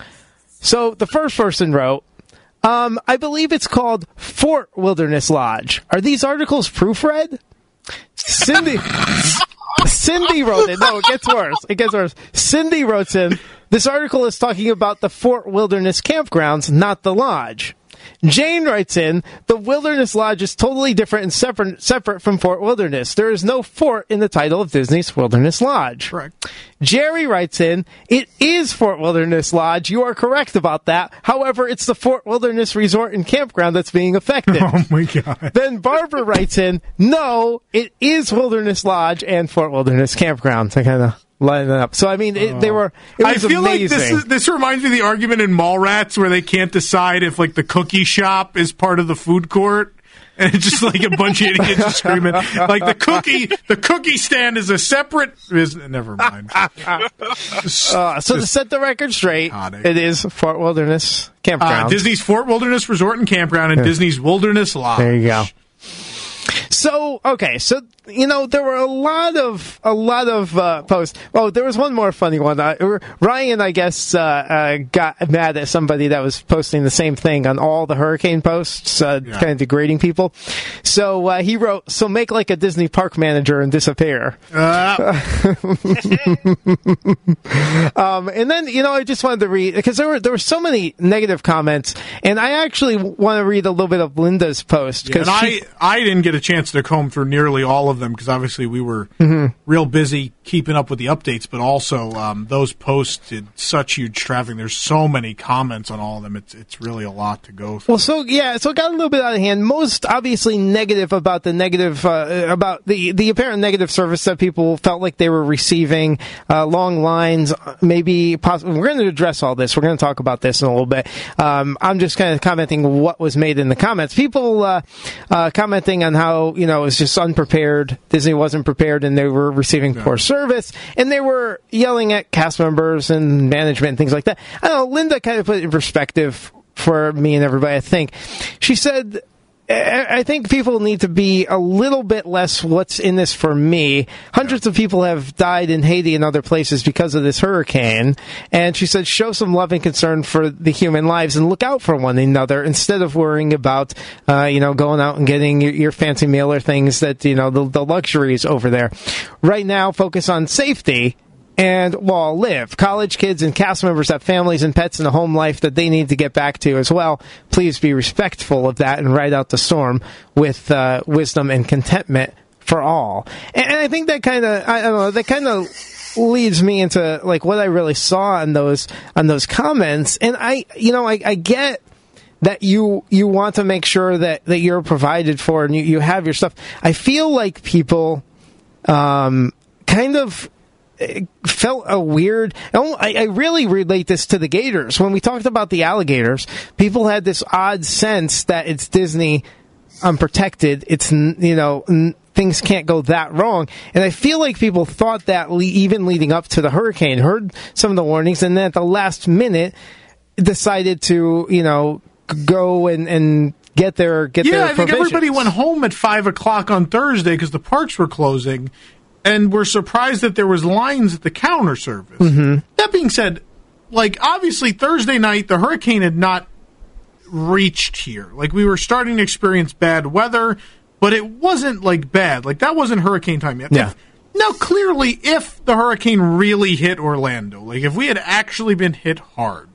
So the first person wrote, um, I believe it's called Fort Wilderness Lodge. Are these articles proofread? Cindy Cindy wrote it. No, it gets worse. It gets worse. Cindy wrote in, this article is talking about the Fort Wilderness Campgrounds, not the lodge. Jane writes in, the Wilderness Lodge is totally different and separate, separate from Fort Wilderness. There is no fort in the title of Disney's Wilderness Lodge. Correct. Jerry writes in, it is Fort Wilderness Lodge. You are correct about that. However, it's the Fort Wilderness Resort and Campground that's being affected. Oh, my God. Then Barbara writes in, no, it is Wilderness Lodge and Fort Wilderness Campground. To kind of line it up. So, I mean, it, they were, it was I feel amazing. like this, is, this reminds me of the argument in Mallrats where they can't decide if, like, the cookie shop is part of the food court. And it's just like a bunch of idiots just screaming. Like, the cookie the cookie stand is a separate... Is, never mind. Just, uh, so to set the record straight, iconic. It is Fort Wilderness Campground. Uh, Disney's Fort Wilderness Resort and Campground and yeah. Disney's Wilderness Lodge. There you go. So, okay, so, you know, there were a lot of, a lot of, uh, posts. Oh, there was one more funny one. Uh, Ryan, I guess, uh, uh, got mad at somebody that was posting the same thing on all the hurricane posts, uh, yeah. kind of degrading people. So, uh, he wrote, so make like a Disney park manager and disappear. Uh. um, and then, you know, I just wanted to read, because there were, there were so many negative comments, and I actually want to read a little bit of Linda's post. Yeah, and she, I, I didn't get a chance to comb through nearly all of them because obviously we were mm-hmm. real busy keeping up with the updates, but also um, those posts did such huge traffic. There's so many comments on all of them. It's it's really a lot to go through. Well, so yeah, so it got a little bit out of hand. Most obviously negative about the negative uh, about the the apparent negative service that people felt like they were receiving. Uh, long lines, maybe. Possibly, we're going to address all this. We're going to talk about this in a little bit. Um, I'm just kind of commenting what was made in the comments. People uh, uh, commenting on how, you know, it was just unprepared. Disney wasn't prepared, and they were receiving yeah. poor service, and they were yelling at cast members and management and things like that. I don't know. Linda kind of put it in perspective for me and everybody, I think. She said, I think people need to be a little bit less what's in this for me. Hundreds of people have died in Haiti and other places because of this hurricane. And she said, show some love and concern for the human lives and look out for one another instead of worrying about, uh, you know, going out and getting your, your fancy meal or things that, you know, the, the luxuries over there. Right now, focus on safety and while live. College kids and cast members have families and pets and a home life that they need to get back to as well. Please be respectful of that and ride out the storm with uh, wisdom and contentment for all. And, and I think that kind of, I don't know, that kind of leads me into like what I really saw on those on those comments. And I, you know, I, I get that you you want to make sure that, that you're provided for and you, you have your stuff. I feel like people um, kind of it felt a weird... I, I really relate this to the Gators. When we talked about the alligators, people had this odd sense that it's Disney unprotected. It's, you know, things can't go that wrong. And I feel like people thought that le- even leading up to the hurricane, heard some of the warnings, and then at the last minute decided to, you know, go and... and get their get yeah, their I think provisions. Everybody went home at five o'clock on Thursday because the parks were closing, and were surprised that there was lines at the counter service. Mm-hmm. That being said, like, obviously Thursday night, the hurricane had not reached here. Like, we were starting to experience bad weather, but it wasn't like bad. Like that wasn't hurricane time yet. Yeah. If, now, clearly, if the hurricane really hit Orlando, like if we had actually been hit hard,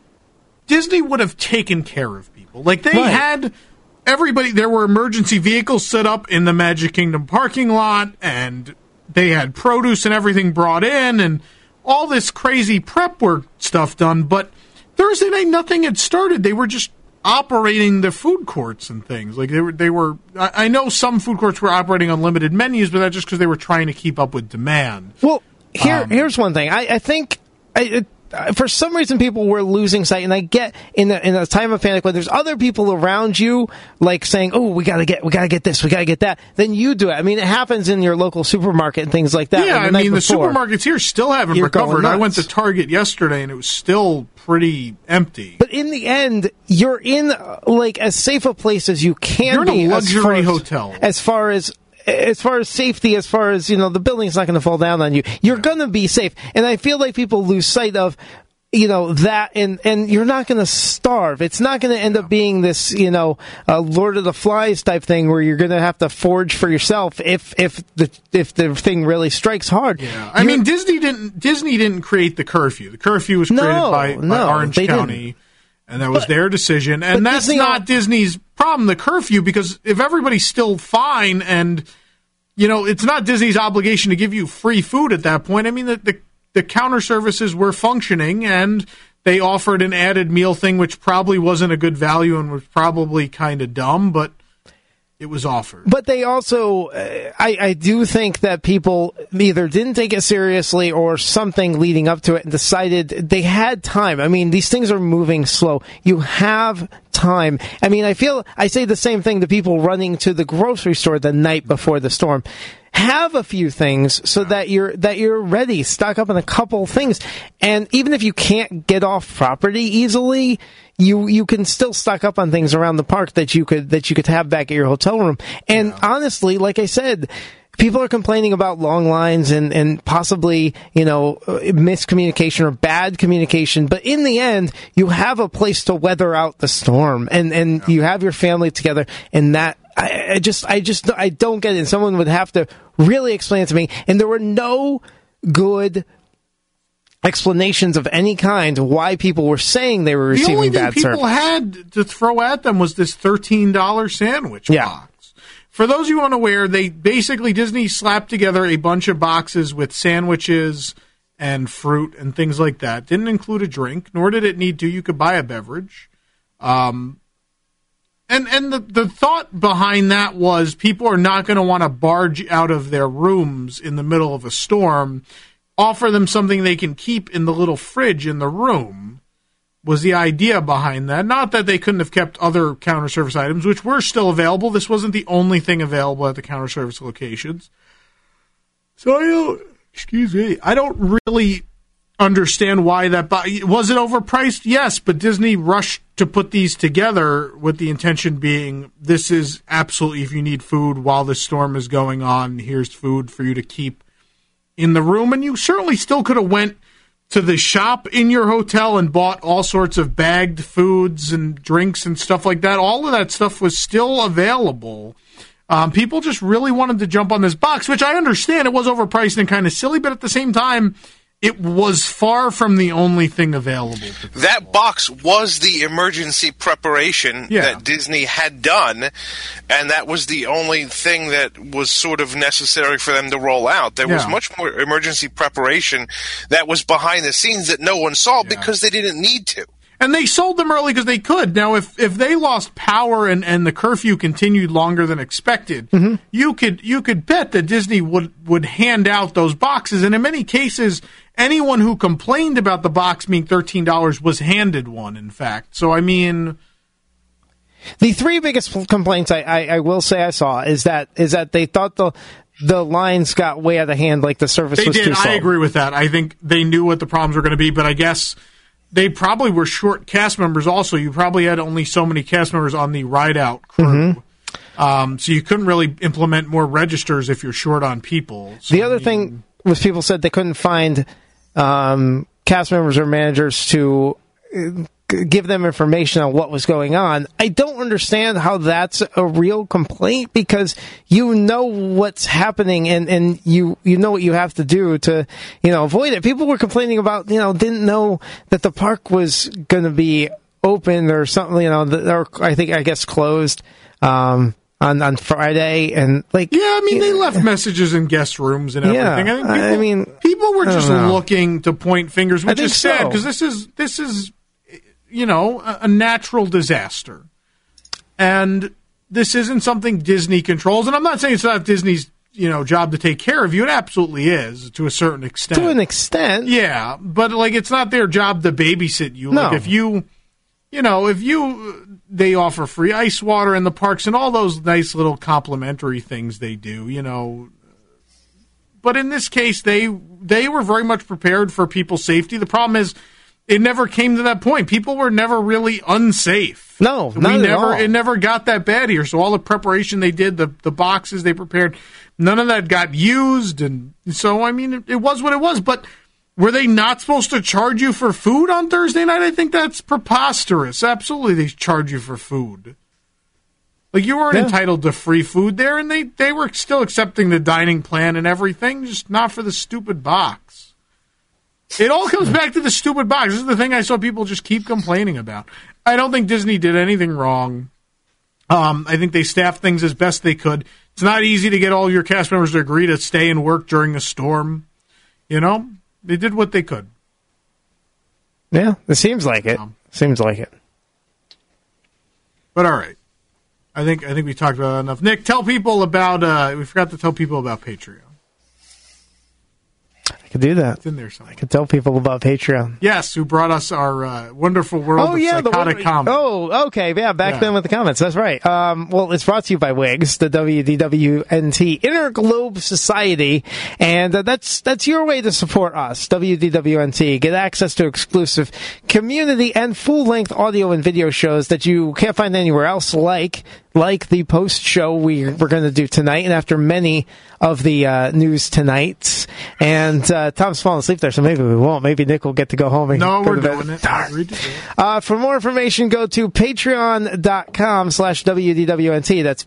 Disney would have taken care of people. Like they Right. had everybody. There were emergency vehicles set up in the Magic Kingdom parking lot, and they had produce and everything brought in, and all this crazy prep work stuff done. But Thursday night, nothing had started. They were just operating the food courts and things. Like they were, they were. I, I know some food courts were operating on limited menus, but that's just because they were trying to keep up with demand. Well, here, Um, here's one thing. I, I think. I, it, Uh, for some reason, people were losing sight, and I get in a, in a time of panic when there's other people around you, like saying, "Oh, we gotta get, we gotta get this, we gotta get that." Then you do it. I mean, it happens in your local supermarket and things like that. Yeah, the I night mean, the before, supermarkets here still haven't you're going recovered. I nuts. went to Target yesterday, and it was still pretty empty. But in the end, you're in uh, like as safe a place as you can You're in a be. as luxury far as- hotel. As far as as far as safety, as far as, you know, the building's not going to fall down on you. You're going to be safe, and I feel like people lose sight of. You know, that, and, and you're not going to starve. It's not going to end up being this, you know, uh, Lord of the Flies type thing where you're going to have to forage for yourself if, if the, if the thing really strikes hard. Yeah. I mean, Disney didn't, Disney didn't create the curfew. The curfew was created No, by, by no, Orange they County, didn't. and that was But- their decision. And but that's Disney not al- Disney's problem, the curfew, because if everybody's still fine and, you know, it's not Disney's obligation to give you free food at that point. I mean, the, the, the counter services were functioning, and they offered an added meal thing, which probably wasn't a good value and was probably kind of dumb, but it was offered. But they also, uh, I, I do think that people either didn't take it seriously or something leading up to it and decided they had time. I mean, these things are moving slow. You have time. I mean, I feel, I say the same thing to people running to the grocery store the night before the storm. Have a few things so that you're that you're ready. Stock up on a couple things, and even if you can't get off property easily, you you can still stock up on things around the park that you could that you could have back at your hotel room. And yeah. honestly, like I said, people are complaining about long lines and and possibly, you know, miscommunication or bad communication. But in the end, you have a place to weather out the storm, and and yeah. you have your family together, and that. I, I just, I just, I don't get it. And someone would have to really explain it to me. And there were no good explanations of any kind why people were saying they were receiving the only bad thing people service. had to throw at them was this thirteen dollars sandwich yeah. box. For those of you unaware, they basically, Disney slapped together a bunch of boxes with sandwiches and fruit and things like that. Didn't include a drink, nor did it need to. You could buy a beverage. Um, And and the, the thought behind that was people are not going to want to barge out of their rooms in the middle of a storm. Offer them something they can keep in the little fridge in the room was the idea behind that. Not that they couldn't have kept other counter service items, which were still available. This wasn't the only thing available at the counter service locations. So I don't, excuse me, I don't really understand why that was it overpriced. Yes, but Disney rushed to put these together with the intention being this is absolutely, if you need food while this storm is going on, here's food for you to keep in the room. And you certainly still could have went to the shop in your hotel and bought all sorts of bagged foods and drinks and stuff like that. All of that stuff was still available. Um, people just really wanted to jump on this box, which I understand it was overpriced and kind of silly, but at the same time, it was far from the only thing available. To that box was the emergency preparation yeah. that Disney had done, and that was the only thing that was sort of necessary for them to roll out. There yeah. was much more emergency preparation that was behind the scenes that no one saw yeah. because they didn't need to. And they sold them early because they could. Now, if, if they lost power and, and the curfew continued longer than expected, mm-hmm. you could you could bet that Disney would, would hand out those boxes. And in many cases, anyone who complained about the box being thirteen dollars was handed one, in fact. So, I mean... The three biggest complaints I, I, I will say I saw is that is that they thought the the lines got way out of hand, like the service they was did. too slow. I agree with that. I think they knew what the problems were going to be, but I guess... They probably were short cast members also. You probably had only so many cast members on the ride-out crew. Mm-hmm. Um, so you couldn't really implement more registers if you're short on people. So, the other I mean, thing was people said they couldn't find um, cast members or managers to give them information on what was going on. I don't understand how that's a real complaint, because you know what's happening and, and you, you know what you have to do to, you know, avoid it. People were complaining about, you know, didn't know that the park was going to be open or something, you know, or I think, I guess closed, um, on, on Friday, and like, yeah, I mean, they left messages in guest rooms and everything. Yeah, I, think people, I mean, people were just know. looking to point fingers, which is sad, so. because this is, this is, you know, a, a natural disaster. And this isn't something Disney controls. And I'm not saying it's not Disney's, you know, job to take care of you. It absolutely is, to a certain extent. To an extent. Yeah, but, like, it's not their job to babysit you. No. Like, if you, you know, if you... They offer free ice water in the parks and all those nice little complimentary things they do, you know. But in this case, they they were very much prepared for people's safety. The problem is, it never came to that point. People were never really unsafe. No, we not at never. all. It never got that bad here. So all the preparation they did, the the boxes they prepared, none of that got used, and so I mean, it, it was what it was. But were they not supposed to charge you for food on Thursday night? I think that's preposterous. Absolutely, they charge you for food. Like, you weren't yeah. entitled to free food there, and they, they were still accepting the dining plan and everything, just not for the stupid box. It all comes back to the stupid box. This is the thing I saw people just keep complaining about. I don't think Disney did anything wrong. Um, I think they staffed things as best they could. It's not easy to get all your cast members to agree to stay and work during a storm. You know? They did what they could. Yeah, it seems like it. Um, seems like it. But all right. I think I think we talked about that enough. Nick, tell people about, uh, we forgot to tell people about Patreon. I could do that. It's in there somewhere. I could tell people about Patreon. Yes, who brought us our uh, wonderful world oh, of yeah, psychotic the, comedy. Oh, okay. Yeah, back yeah. then with the comments. That's right. Um, well, it's brought to you by Wigs, the W D W N T Interglobe Society. And uh, that's that's your way to support us, W D W N T. Get access to exclusive community and full-length audio and video shows that you can't find anywhere else, like like the post-show we, we're going to do tonight, and after many of the uh, news tonights. And uh, Tom's falling asleep there, so maybe we won't. Maybe Nick will get to go home. And no, go we're to bed. doing it. Darn. Uh, for more information, go to patreon.com slash WDWNT. That's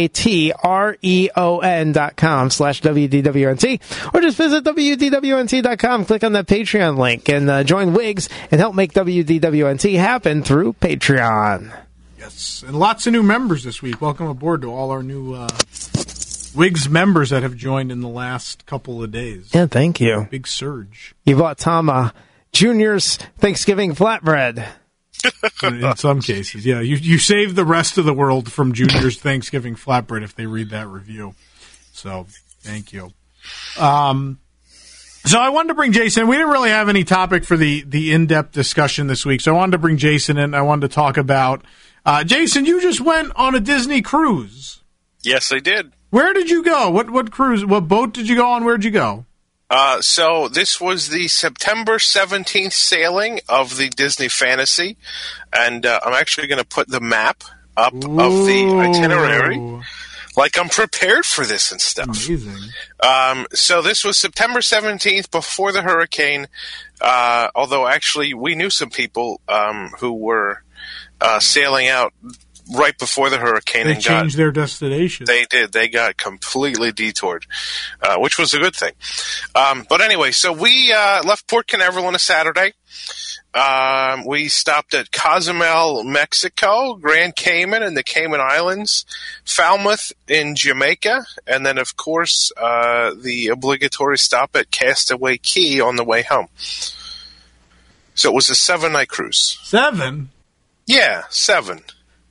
P-A-T-R-E-O-N dot com slash W-D-W-N-T. Or just visit W D W N T dot com, click on that Patreon link, and uh, join Wigs and help make W D W N T happen through Patreon. Yes, and lots of new members this week. Welcome aboard to all our new uh, Wigs members that have joined in the last couple of days. Yeah, thank you. Big surge. You bought Tom uh, Junior's Thanksgiving flatbread. in, in some cases, yeah. You you save the rest of the world from Junior's Thanksgiving flatbread if they read that review. So, thank you. Um, so I wanted to bring Jason. We didn't really have any topic for the, the in-depth discussion this week, so I wanted to bring Jason in. I wanted to talk about... Uh, Jason, you just went on a Disney cruise. Yes, I did. Where did you go? What what cruise? What boat did you go on? Where'd you go? Uh, so this was the September seventeenth sailing of the Disney Fantasy, and uh, I'm actually going to put the map up Ooh. of the itinerary. Like I'm prepared for this and stuff. Amazing. Um, so this was September seventeenth before the hurricane, uh, although actually we knew some people um, who were uh, sailing out right before the hurricane. They and changed got, their destination. They did. They got completely detoured, uh, which was a good thing. Um, but anyway, so we uh, left Port Canaveral on a Saturday. Um, we stopped at Cozumel, Mexico, Grand Cayman and the Cayman Islands, Falmouth in Jamaica, and then, of course, uh, the obligatory stop at Castaway Cay on the way home. So it was a seven-night cruise. Seven? Yeah, seven.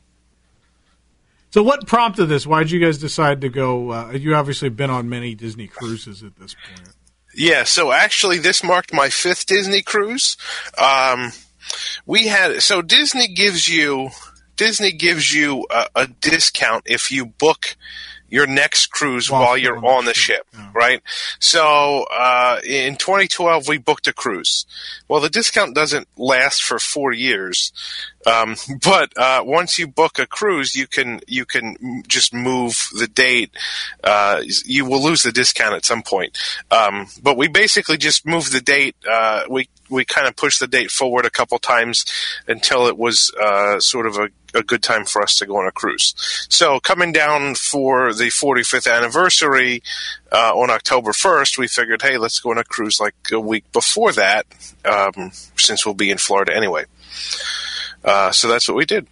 So what prompted this? Why did you guys decide to go? Uh, you obviously been on many Disney cruises at this point. Yeah, so actually this marked my fifth Disney cruise. Um, we had so Disney gives you Disney gives you a, a discount if you book your next cruise while, while you're on the ship, yeah. right? So uh, in twenty twelve, we booked a cruise. Well, the discount doesn't last for four years, um, but uh, once you book a cruise, you can you can just move the date. Uh, you will lose the discount at some point, um, but we basically just moved the date. Uh, we we kind of pushed the date forward a couple times until it was uh, sort of a, a good time for us to go on a cruise. So coming down for the forty-fifth anniversary uh, on October first, we figured, hey, let's go on a cruise like a week before that, um, since we'll be in Florida anyway. Uh, so that's what we did.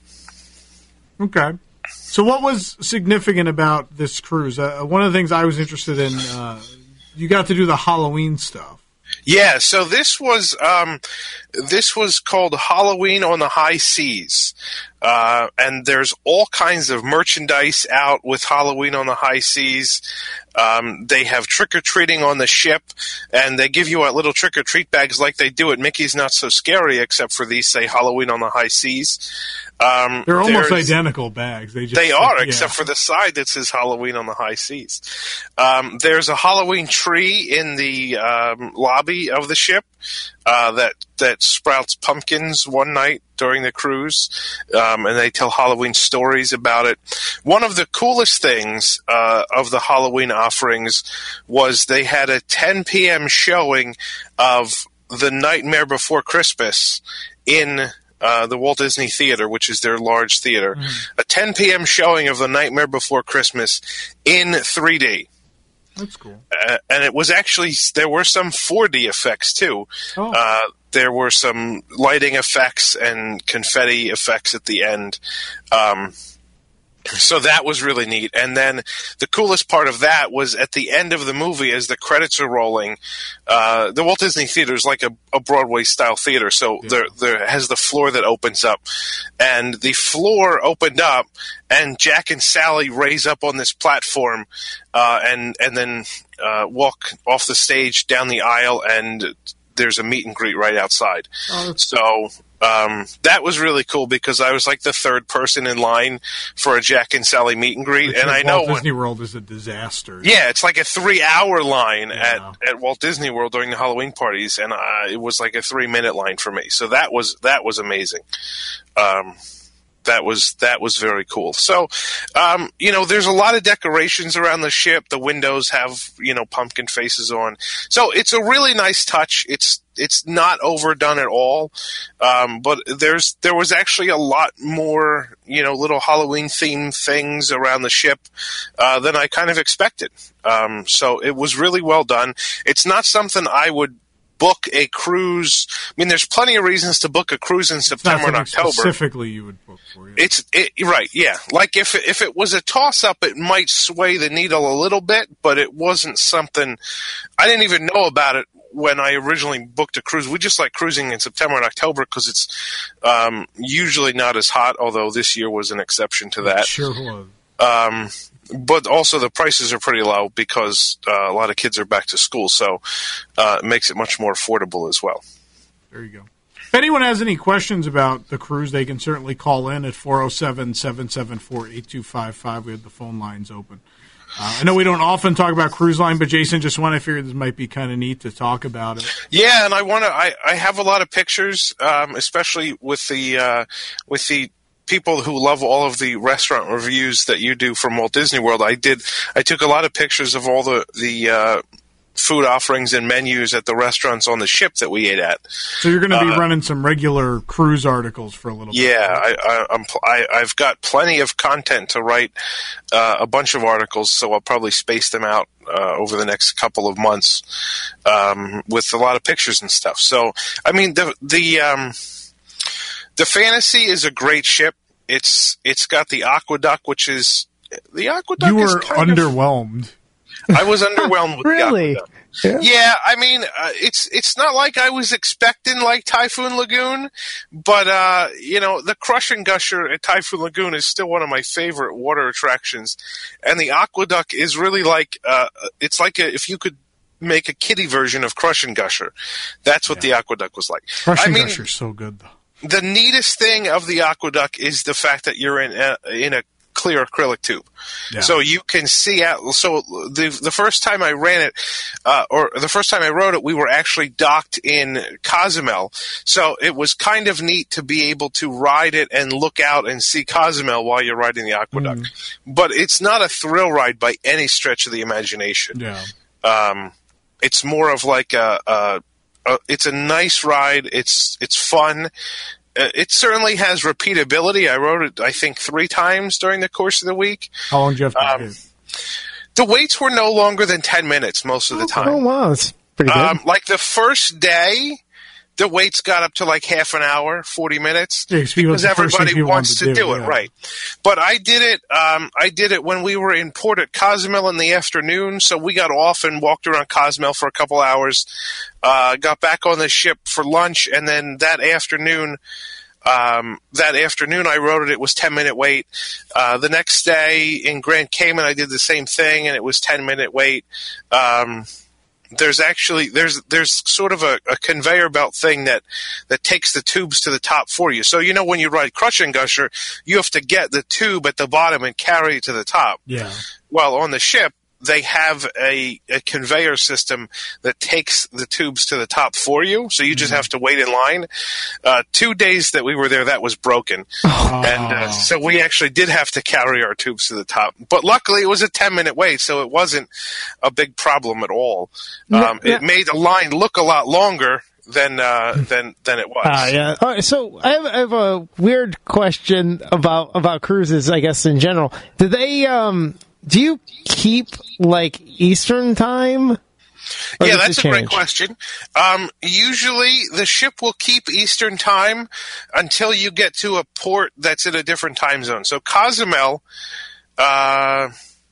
Okay. So what was significant about this cruise? Uh, one of the things I was interested in, uh, you got to do the Halloween stuff. Yeah, so this was um, this was called Halloween on the High Seas, uh, and there's all kinds of merchandise out with Halloween on the High Seas. Um, they have trick-or-treating on the ship, and they give you out little trick-or-treat bags like they do at Mickey's Not So Scary, except for these say Halloween on the High Seas. Um, They're almost identical bags. They, just they are, yeah. except for the side that says Halloween on the High Seas. Um, there's a Halloween tree in the um, lobby of the ship uh, that that sprouts pumpkins one night during the cruise, um, and they tell Halloween stories about it. One of the coolest things uh, of the Halloween offerings was they had a ten p.m. showing of The Nightmare Before Christmas in Uh, the Walt Disney Theater, which is their large theater, mm. a ten p.m. showing of The Nightmare Before Christmas in three D. That's cool. Uh, and it was actually, there were some four D effects too. Oh. Uh, there were some lighting effects and confetti effects at the end. Um, So that was really neat. And then the coolest part of that was at the end of the movie, as the credits are rolling, uh, the Walt Disney Theater is like a, a Broadway-style theater, so yeah. there, there has the floor that opens up. And the floor opened up, and Jack and Sally raise up on this platform uh, and, and then uh, walk off the stage down the aisle, and there's a meet and greet right outside. Oh, so... Um, that was really cool because I was like the third person in line for a Jack and Sally meet and greet, Which and I Walt know Walt Disney when, World is a disaster. Yeah, it's like a three-hour line yeah. at, at Walt Disney World during the Halloween parties, and uh, it was like a three-minute line for me. So that was that was amazing. Um, that was that was very cool. So, um, you know, there's a lot of decorations around the ship. The windows have, you know, pumpkin faces on. So it's a really nice touch. It's it's not overdone at all. Um, but there's there was actually a lot more, you know, little Halloween themed things around the ship uh, than I kind of expected. Um, so it was really well done. It's not something I would book a cruise. I mean, there's plenty of reasons to book a cruise in September and October. Specifically, you would book for it. It's it, right, yeah. Like if it, if it was a toss-up, it might sway the needle a little bit, but it wasn't something. I didn't even know about it when I originally booked a cruise. We just like cruising in September and October because it's um, usually not as hot. Although this year was an exception to that. It sure was. Um, but also the prices are pretty low because uh, a lot of kids are back to school, so uh, it makes it much more affordable as well. There you go. If anyone has any questions about the cruise, they can certainly call in at four oh seven, seven seven four, eight two five five. We have the phone lines open. Uh, I know we don't often talk about Cruise Line, but Jason, just want to figure this might be kind of neat to talk about it. Yeah, and I want to. I, I have a lot of pictures, um, especially with the uh, with the people who love all of the restaurant reviews that you do from Walt Disney World. I did. I took a lot of pictures of all the the uh, food offerings and menus at the restaurants on the ship that we ate at. So you're going to be uh, running some regular cruise articles for a little bit. Yeah, I, I, I'm. I, I've got plenty of content to write uh, a bunch of articles, so I'll probably space them out uh, over the next couple of months um, with a lot of pictures and stuff. So, I mean, the the. Um, The Fantasy is a great ship. It's it's got the Aqueduct, which is the Aqueduct. You were is kind underwhelmed. Of, I was underwhelmed with really? the Aqueduct. Yeah. yeah, I mean, uh, it's it's not like I was expecting like Typhoon Lagoon, but uh, you know, the Crush and Gusher at Typhoon Lagoon is still one of my favorite water attractions, and the Aqueduct is really like uh, it's like a, if you could make a kiddie version of Crush and Gusher. That's what yeah. the Aqueduct was like. Crush and I mean, Gusher's so good though. The neatest thing of the Aqueduct is the fact that you're in a, in a clear acrylic tube, yeah. so you can see out. So the the first time I ran it, uh, or the first time I rode it, we were actually docked in Cozumel. So it was kind of neat to be able to ride it and look out and see Cozumel while you're riding the Aqueduct. Mm. But it's not a thrill ride by any stretch of the imagination. Yeah, um, it's more of like a. a a it's a nice ride. It's it's fun. Uh, it certainly has repeatability. I rode it, I think, three times during the course of the week. How long did you have to um, do? The waits were no longer than ten minutes most of the time. Oh, wow. That's pretty good. Um, like the first day, the waits got up to like half an hour, forty minutes, yeah, because everybody wants to, to do, do it, yeah. right? But I did it. Um, I did it when we were in port at Cozumel in the afternoon. So we got off and walked around Cozumel for a couple hours. Uh, got back on the ship for lunch, and then that afternoon. Um, that afternoon I rode it, it was ten minute wait. Uh, the next day in Grand Cayman I did the same thing and it was ten minute wait. Um, there's actually, there's, there's sort of a, a conveyor belt thing that, that takes the tubes to the top for you. So, you know, when you ride Crush and Gusher, you have to get the tube at the bottom and carry it to the top. Yeah. Well, on the ship, they have a, a conveyor system that takes the tubes to the top for you, so you just have to wait in line. Uh, two days that we were there, that was broken. Oh. And uh, so we actually did have to carry our tubes to the top. But luckily, it was a ten-minute wait, so it wasn't a big problem at all. Um, it made the line look a lot longer than uh, than than it was. Uh, yeah. All right, so I have, I have a weird question about, about cruises, I guess, in general. Do they... Um, Do you keep, like, Eastern time? Or yeah, that's a great question. Um, usually, the ship will keep Eastern time until you get to a port that's in a different time zone. So Cozumel, uh,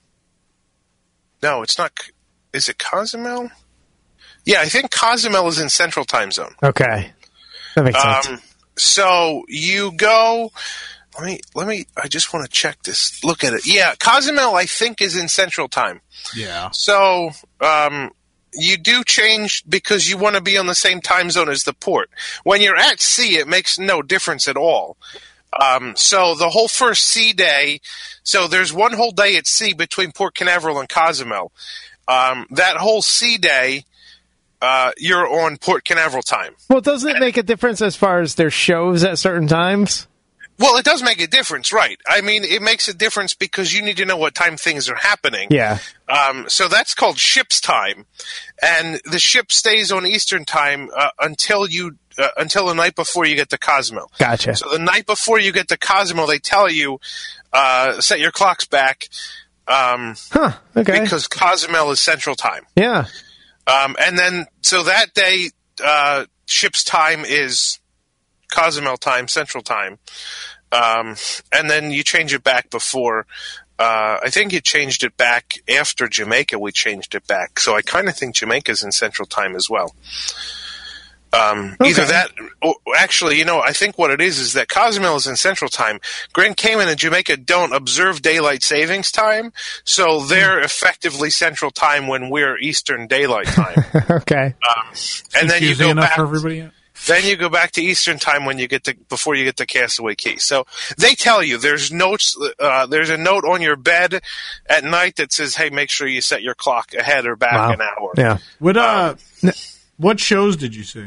no, it's not. Is it Cozumel? Yeah, I think Cozumel is in Central Time Zone. Okay, that makes sense. Um, so you go. Let me, let me, I just want to check this, look at it. Yeah, Cozumel, I think, is in Central Time. Yeah. So, um, you do change because you want to be on the same time zone as the port. When you're at sea, it makes no difference at all. Um, so the whole first sea day, so there's one whole day at sea between Port Canaveral and Cozumel. Um, that whole sea day, uh, you're on Port Canaveral time. Well, doesn't it make a difference as far as their shows at certain times? Well, it does make a difference, right? I mean, it makes a difference because you need to know what time things are happening. Yeah. Um, so that's called ship's time, and the ship stays on Eastern time uh, until you uh, until the night before you get to Cozumel. Gotcha. So the night before you get to Cozumel, they tell you uh, set your clocks back. Um, huh. Okay. Because Cozumel is Central Time. Yeah. Um, and then so that day, uh, ship's time is Cozumel time, Central Time. Um, and then you change it back before, uh, I think you changed it back after Jamaica, we changed it back. So I kind of think Jamaica's in Central Time as well. Um, okay. Either that, or actually, you know, I think what it is is that Cozumel is in Central Time. Grand Cayman and Jamaica don't observe daylight savings time, so they're effectively Central Time when we're Eastern Daylight Time. Okay. Um, and then you go enough back. For everybody yet? Then you go back to Eastern Time when you get to before you get to Castaway Cay. So they tell you there's notes. Uh, there's a note on your bed at night that says, "Hey, make sure you set your clock ahead or back wow. an hour." Yeah. What uh, um, what shows did you see?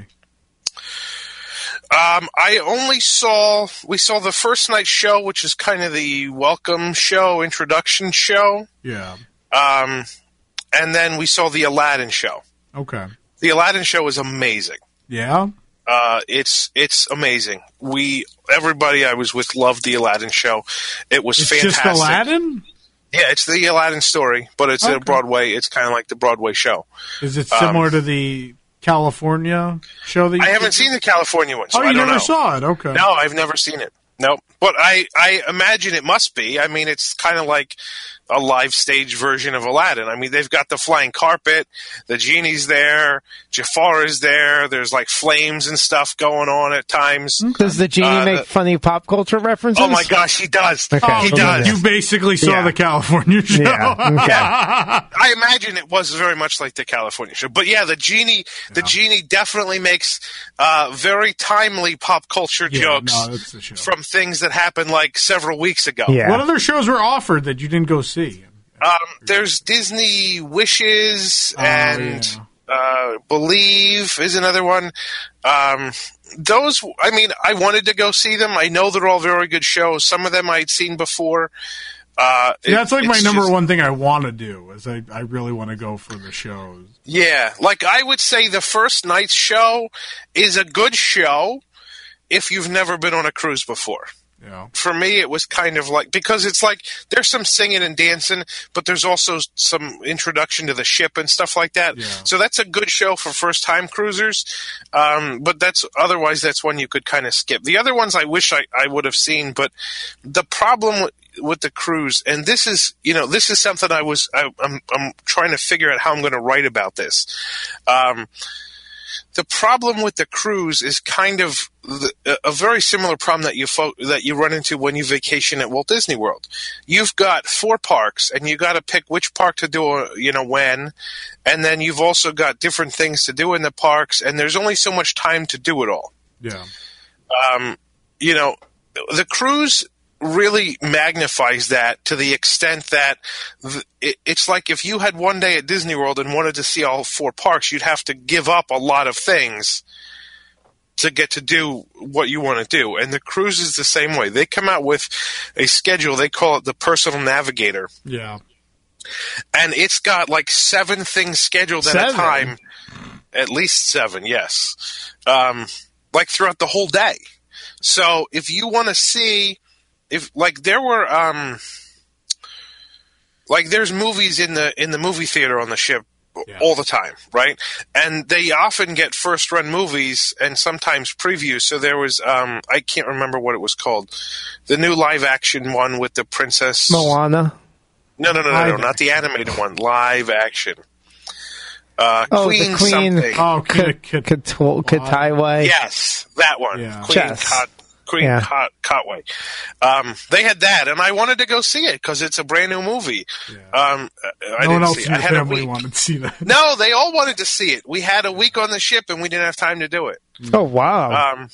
Um, I only saw we saw the first night show, which is kind of the welcome show, introduction show. Yeah. Um, and then we saw the Aladdin show. Okay. The Aladdin show is amazing. Yeah. Uh, it's it's amazing. We everybody I was with loved the Aladdin show. It was it's fantastic. Just Aladdin? Yeah, it's the Aladdin story, but it's okay. a Broadway. It's kind of like the Broadway show. Is it similar um, to the California show that you I haven't seen the California one. So oh, you I don't never know. saw it? Okay. No, I've never seen it. No, but I I imagine it must be. I mean, it's kind of like a live stage version of Aladdin. I mean, they've got the flying carpet, the genie's there, Jafar is there, there's like flames and stuff going on at times. Does the genie uh, make the, funny pop culture references? Oh my gosh, he does. Okay. He does. You basically saw yeah. the California show. Yeah. Okay. I imagine it was very much like the California show. But yeah, the genie the yeah. genie definitely makes uh, very timely pop culture yeah, jokes no, that's the show. from things that happened like several weeks ago. Yeah. What other shows were offered that you didn't go see? Um, there's Disney Wishes oh, and yeah. uh, Believe is another one. Um, those, I mean, I wanted to go see them. I know they're all very good shows. Some of them I'd seen before. Uh, See, that's it, like my number just, one thing I want to do is I, I really want to go for the shows. Yeah, like I would say the first night's show is a good show if you've never been on a cruise before. Yeah. For me, it was kind of like, because it's like there's some singing and dancing, but there's also some introduction to the ship and stuff like that. Yeah. So that's a good show for first time cruisers. Um, but that's otherwise that's one you could kind of skip. The other ones I wish I, I would have seen, but the problem with, with the cruise, and this is, you know, this is something I was, I, I'm, I'm trying to figure out how I'm going to write about this. Um, The problem with the cruise is kind of the, a very similar problem that you fo- that you run into when you vacation at Walt Disney World. You've got four parks, and you got to pick which park to do, you know, when, and then you've also got different things to do in the parks, and there's only so much time to do it all. Yeah. Um, you know, the cruise really magnifies that to the extent that th- it, it's like if you had one day at Disney World and wanted to see all four parks, you'd have to give up a lot of things to get to do what you want to do. And the cruise is the same way. They come out with a schedule. They call it the Personal Navigator. Yeah. And it's got like seven things scheduled Seven? at a time. At least seven, yes. Um, like throughout the whole day. So if you want to see... If like there were um like there's movies in the in the movie theater on the ship yeah. all the time, right? And they often get first run movies and sometimes previews. So there was um I can't remember what it was called, the new live action one with the princess Moana. No, no, no, no, no, not the animated one. Live action. Uh, oh, Queen, the Queen something. Oh, Kataiwai. Yes, that one. Yeah. Queen Chess. Cot- Queen Yeah. Cot- Cotway. Um, they had that, and I wanted to go see it because it's a brand new movie. Yeah. Um, I no one didn't else see in it. I your had a family week. wanted to see that. No, they all wanted to see it. We had a week on the ship, and we didn't have time to do it. Oh, wow. Um,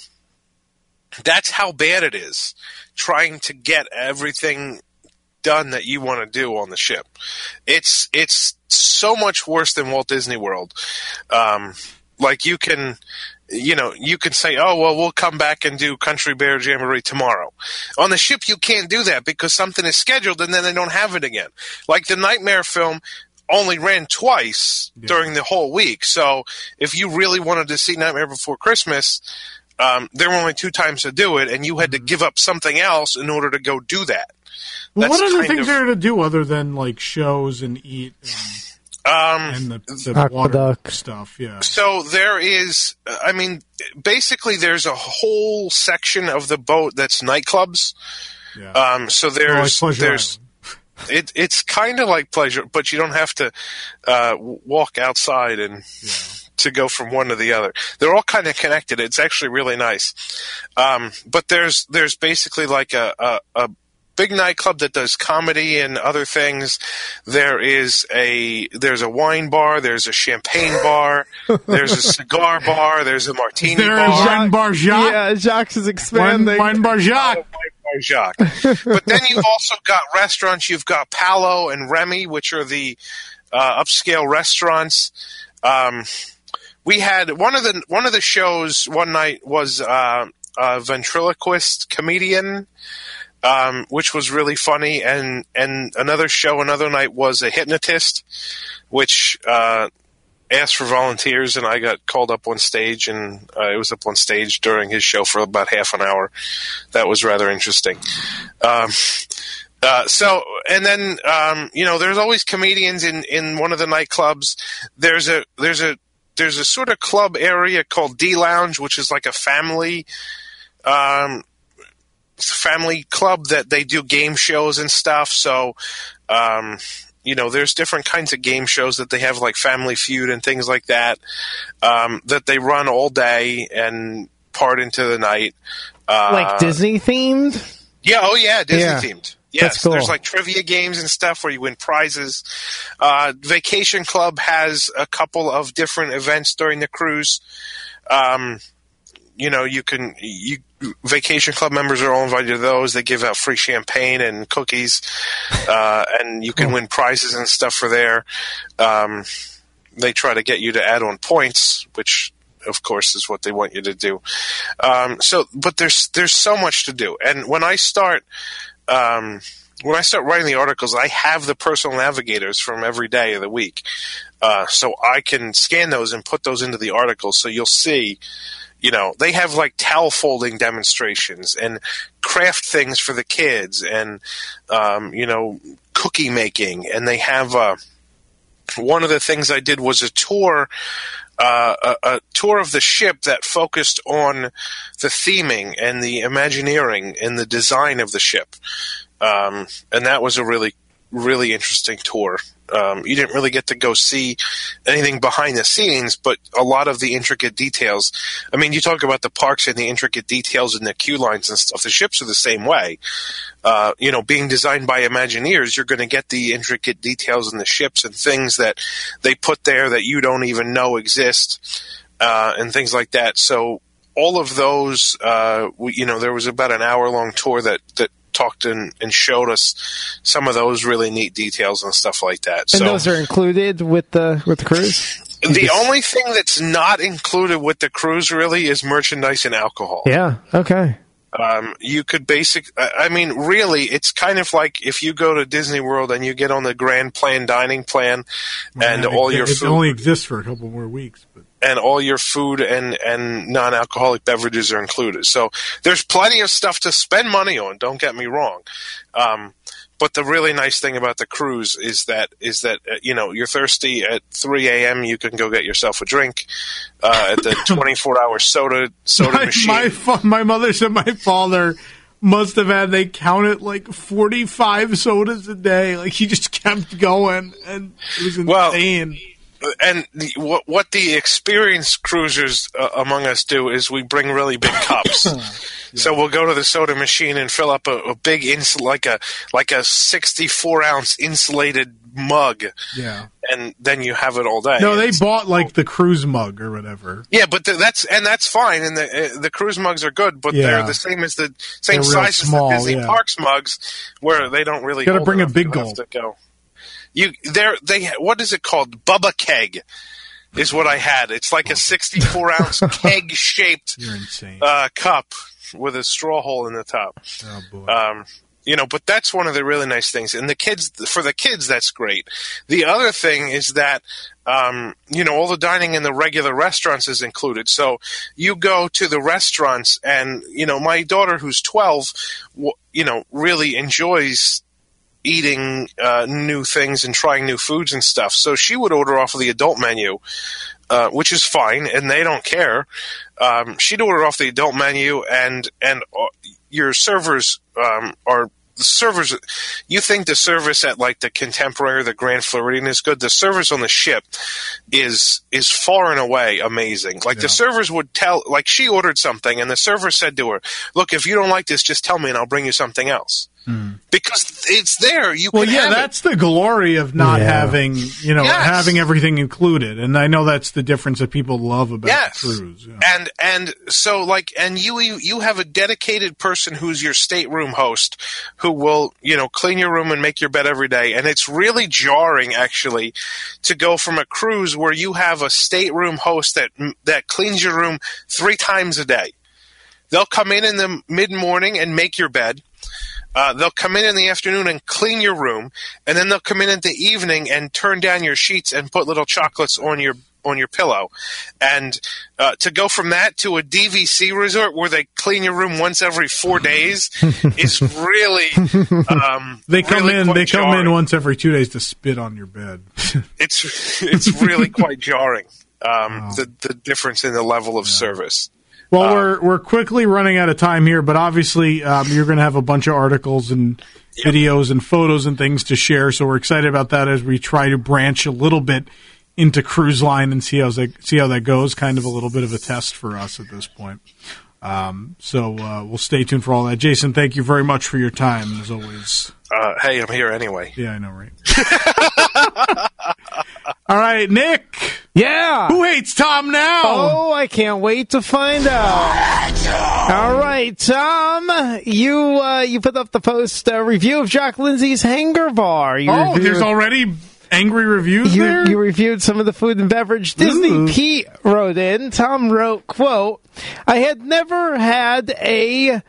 that's how bad it is trying to get everything done that you want to do on the ship. It's it's so much worse than Walt Disney World. Um, like you can, you know, you can say, oh, well, we'll come back and do Country Bear Jamboree tomorrow. On the ship, you can't do that because something is scheduled and then they don't have it again. Like the Nightmare film only ran twice yeah. during the whole week. So if you really wanted to see Nightmare Before Christmas, um, there were only two times to do it, and you had to give up something else in order to go do that. Well, what other kind things of- are there to do other than like shows and eat and, Um, and the, the water Aqueduct. stuff? Yeah. So there is, I mean, basically there's a whole section of the boat that's nightclubs. Yeah. Um, so there's, Or like Pleasure there's, it, it's kind of like Pleasure, but you don't have to uh, walk outside and Yeah. to go from one to the other. They're all kind of connected. It's actually really nice. Um, but there's there's basically like a, a, a big nightclub that does comedy and other things. There is a there's a wine bar. There's a champagne bar. There's a cigar bar. There's a martini There's bar. Wine Bar Jacques. Yeah, Jacques is Wine, expanding. Wine Bar Jacques. Wine Bar Jacques. But then you've also got restaurants. You've got Palo and Remy, which are the uh, upscale restaurants. Um, we had one of the one of the shows one night was uh, a ventriloquist comedian, um, which was really funny, and and another show another night was a hypnotist, which uh, asked for volunteers, and I got called up on stage, and uh, I was up on stage during his show for about half an hour. That was rather interesting. Um, Uh, so, and then, um, you know, there's always comedians in, in one of the nightclubs. There's a, there's a, there's a sort of club area called D Lounge, which is like a family, um, family club that they do game shows and stuff. So, um, you know, there's different kinds of game shows that they have, like Family Feud and things like that, um, that they run all day and part into the night. Uh, Like Disney themed? Yeah, oh yeah, Disney Yeah. themed. That's Yes, cool. there's like trivia games and stuff where you win prizes. Uh, Vacation Club has a couple of different events during the cruise. Um, you know, you can you Vacation Club members are all invited to those. They give out free champagne and cookies, uh, and you can win prizes and stuff for there. Um, they try to get you to add on points, which of course is what they want you to do. Um, so, but there's there's so much to do, and when I start. Um, when I start writing the articles, I have the personal navigators from every day of the week. Uh, so I can scan those and put those into the articles. So you'll see, you know, they have like towel folding demonstrations and craft things for the kids and, um, you know, cookie making. And they have, uh, one of the things I did was a tour, uh, a, a tour of the ship that focused on the theming and the Imagineering and the design of the ship. Um, and that was a really, really interesting tour. Um, you didn't really get to go see anything behind the scenes, but a lot of the intricate details. I mean, you talk about the parks and the intricate details and the queue lines and stuff. The ships are the same way. Uh, you know, being designed by Imagineers, you're going to get the intricate details in the ships and things that they put there that you don't even know exist, uh, and things like that. So all of those, uh, we, you know, there was about an hour-long tour that, that talked and, and showed us some of those really neat details and stuff like that. And so, those are included with the with the cruise? The only thing that's not included with the cruise really is merchandise and alcohol. Yeah, okay. Um, you could basic. I mean, really, it's kind of like if you go to Disney World and you get on the Grand Plan dining plan, well, and it, all it, your it food only exists for a couple more weeks, but. And all your food and, and non-alcoholic beverages are included. So there's plenty of stuff to spend money on. Don't get me wrong. Um, but the really nice thing about the cruise is that is that uh, you know, you're thirsty at three a.m. You can go get yourself a drink uh, at the twenty-four hour soda soda my, machine. My fa- my mother said my father must have had, they counted like forty-five sodas a day. Like he just kept going, and it was insane. Well, and the, what, what the experienced cruisers uh, among us do is we bring really big cups. yeah. So we'll go to the soda machine and fill up a, a big insul- like a like a sixty-four ounce insulated mug. Yeah, and then you have it all day. No, they bought like the cruise mug or whatever. Yeah, but the, that's and that's fine. And the uh, the cruise mugs are good, but yeah. they're the same as the same they're size small, as the Disney yeah. Parks mugs, where they don't really. Got to bring a big goal. goal. Go. You there they what is it called? Bubba keg is what I had. It's like a sixty-four ounce keg shaped uh, cup with a straw hole in the top. Oh boy. Um, you know, but that's one of the really nice things. And the kids, for the kids, that's great. The other thing is that, um, you know, all the dining in the regular restaurants is included. So you go to the restaurants and, you know, my daughter who's twelve, you know, really enjoys eating uh, new things and trying new foods and stuff. So she would order off of the adult menu, uh, which is fine, and they don't care. Um, she'd order off the adult menu, and and uh, your servers um, are the servers. You think the service at like the Contemporary or the Grand Floridian is good? The service on the ship is is far and away amazing. Like yeah. the servers would tell, like she ordered something, and the server said to her, "Look, if you don't like this, just tell me, and I'll bring you something else." Mm. Because it's there. You well, can yeah, have that's it. the glory of not yeah. having, you know, yes. having everything included. And I know that's the difference that people love about yes. the cruise. Yeah. And and so like, and you you have a dedicated person who's your stateroom host who will, you know, clean your room and make your bed every day. And it's really jarring, actually, to go from a cruise where you have a stateroom host that that cleans your room three times a day. They'll come in in the mid-morning and make your bed. Uh, they'll come in in the afternoon and clean your room, and then they'll come in in the evening and turn down your sheets and put little chocolates on your on your pillow. And uh, to go from that to a D V C resort where they clean your room once every four days is really um, they come really in they jarring. come in once every two days to spit on your bed. it's it's really quite jarring. Um, wow. the the difference in the level of yeah. service. Well, um, we're we're quickly running out of time here, but obviously um, you're going to have a bunch of articles and yep. videos and photos and things to share. So we're excited about that as we try to branch a little bit into cruise line and see how that see how that goes. Kind of a little bit of a test for us at this point. Um, so uh, we'll stay tuned for all that. Jason, thank you very much for your time as always. Uh, hey, I'm here anyway. Yeah, I know, right? All right, Nick. Yeah. Who hates Tom now? Oh, I can't wait to find out. All right, Tom, you uh, you put up the post uh, review of Jock Lindsay's Hangar Bar. You oh, reviewed, there's already angry reviews you, there? You reviewed some of the food and beverage. Disney Ooh. Pete wrote in, Tom wrote, quote, I had never had a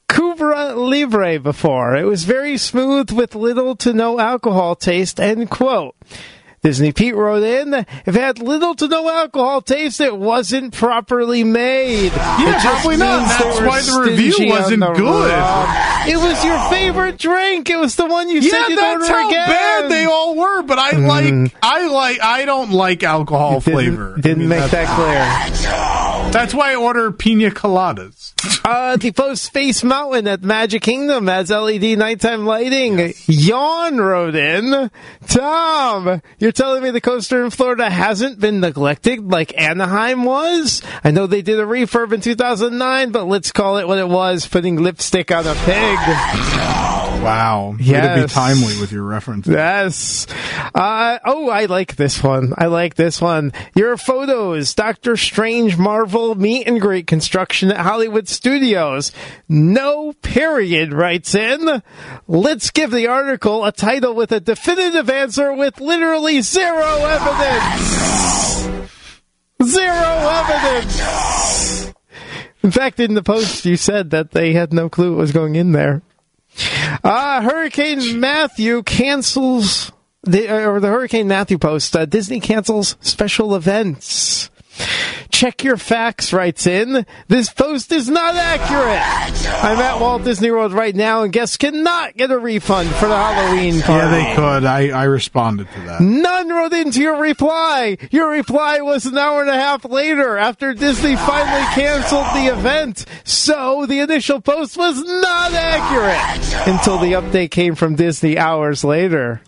Cubra Libre before. It was very smooth with little to no alcohol taste, end quote. Disney Pete wrote in, if it had little to no alcohol taste, it wasn't properly made. Yeah, probably not. That's why the review wasn't good. Rum. It was your favorite drink. It was the one you yeah, said you'd order again. Yeah, that's how again. bad they all were, but I Mm. like, I like, I don't like alcohol didn't, flavor. Didn't I mean, make that clear. That's why I order pina coladas. Uh, Depot Space Mountain at Magic Kingdom has L E D nighttime lighting. Yes. Yawn wrote in, Tom, you're telling me the coaster in Florida hasn't been neglected like Anaheim was? I know they did a refurb in two thousand nine, but let's call it what it was, putting lipstick on a pig. Wow. Yes. Way to be timely with your reference. Yes. Uh, oh, I like this one. I like this one. Your photos, Doctor Strange Marvel meet and greet construction at Hollywood Studios. No period, writes in. Let's give the article a title with a definitive answer with literally zero evidence. Zero evidence. In fact, in the post, you said that they had no clue what was going in there. Uh, Hurricane Matthew cancels, the, or the Hurricane Matthew post, uh, Disney cancels special events. Check your facts, writes in. This post is not accurate. I'm at Walt Disney World right now, and guests cannot get a refund for the Halloween party. Yeah, they could. I, I responded to that. None wrote into your reply. Your reply was an hour and a half later, after Disney finally canceled the event. So the initial post was not accurate until the update came from Disney hours later.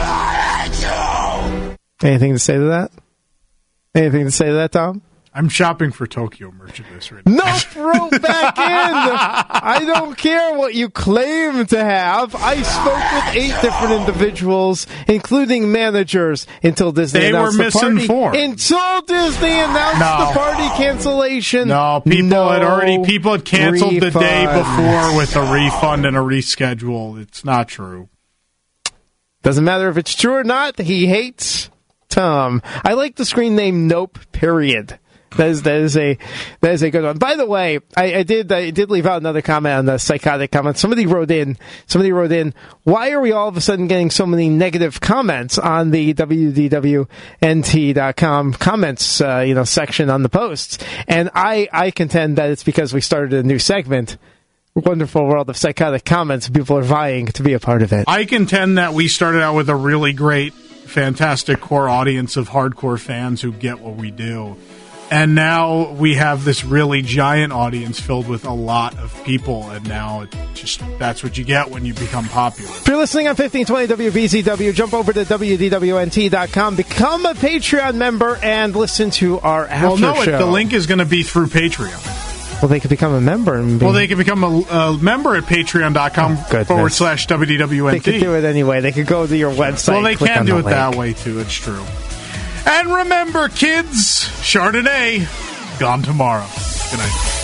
Anything to say to that? Anything to say to that, Tom? I'm shopping for Tokyo merchandise right now. No, wrote back in. I don't care what you claim to have. I spoke with eight different individuals, including managers, until Disney they announced were the party. misinformed. Until Disney announced no. the party cancellation. No, people no had already people had canceled refund. the day before with a refund and a reschedule. It's not true. Doesn't matter if it's true or not. He hates Tom. I like the screen name Nope, period. That is, that is a that is a good one. By the way, I, I did I did leave out another comment on the psychotic comment. Somebody wrote in. Somebody wrote in. Why are we all of a sudden getting so many negative comments on the W D W N T dot com comments uh, you know section on the posts? And I I contend that it's because we started a new segment. Wonderful World of Psychotic Comments. People are vying to be a part of it. I contend that we started out with a really great, fantastic core audience of hardcore fans who get what we do. And now we have this really giant audience filled with a lot of people, and now it just that's what you get when you become popular. If you're listening on fifteen twenty W B Z W, jump over to W D W N T dot com, become a Patreon member, and listen to our after well, no, show. It, the link is going to be through Patreon. Well, they could become a member. And be... Well, they could become a, a member at patreon dot com oh, forward slash W D W N T. They could do it anyway. They could go to your website. Well, they click can on do the it link. that way, too. It's true. And remember, kids, Chardonnay, gone tomorrow. Good night.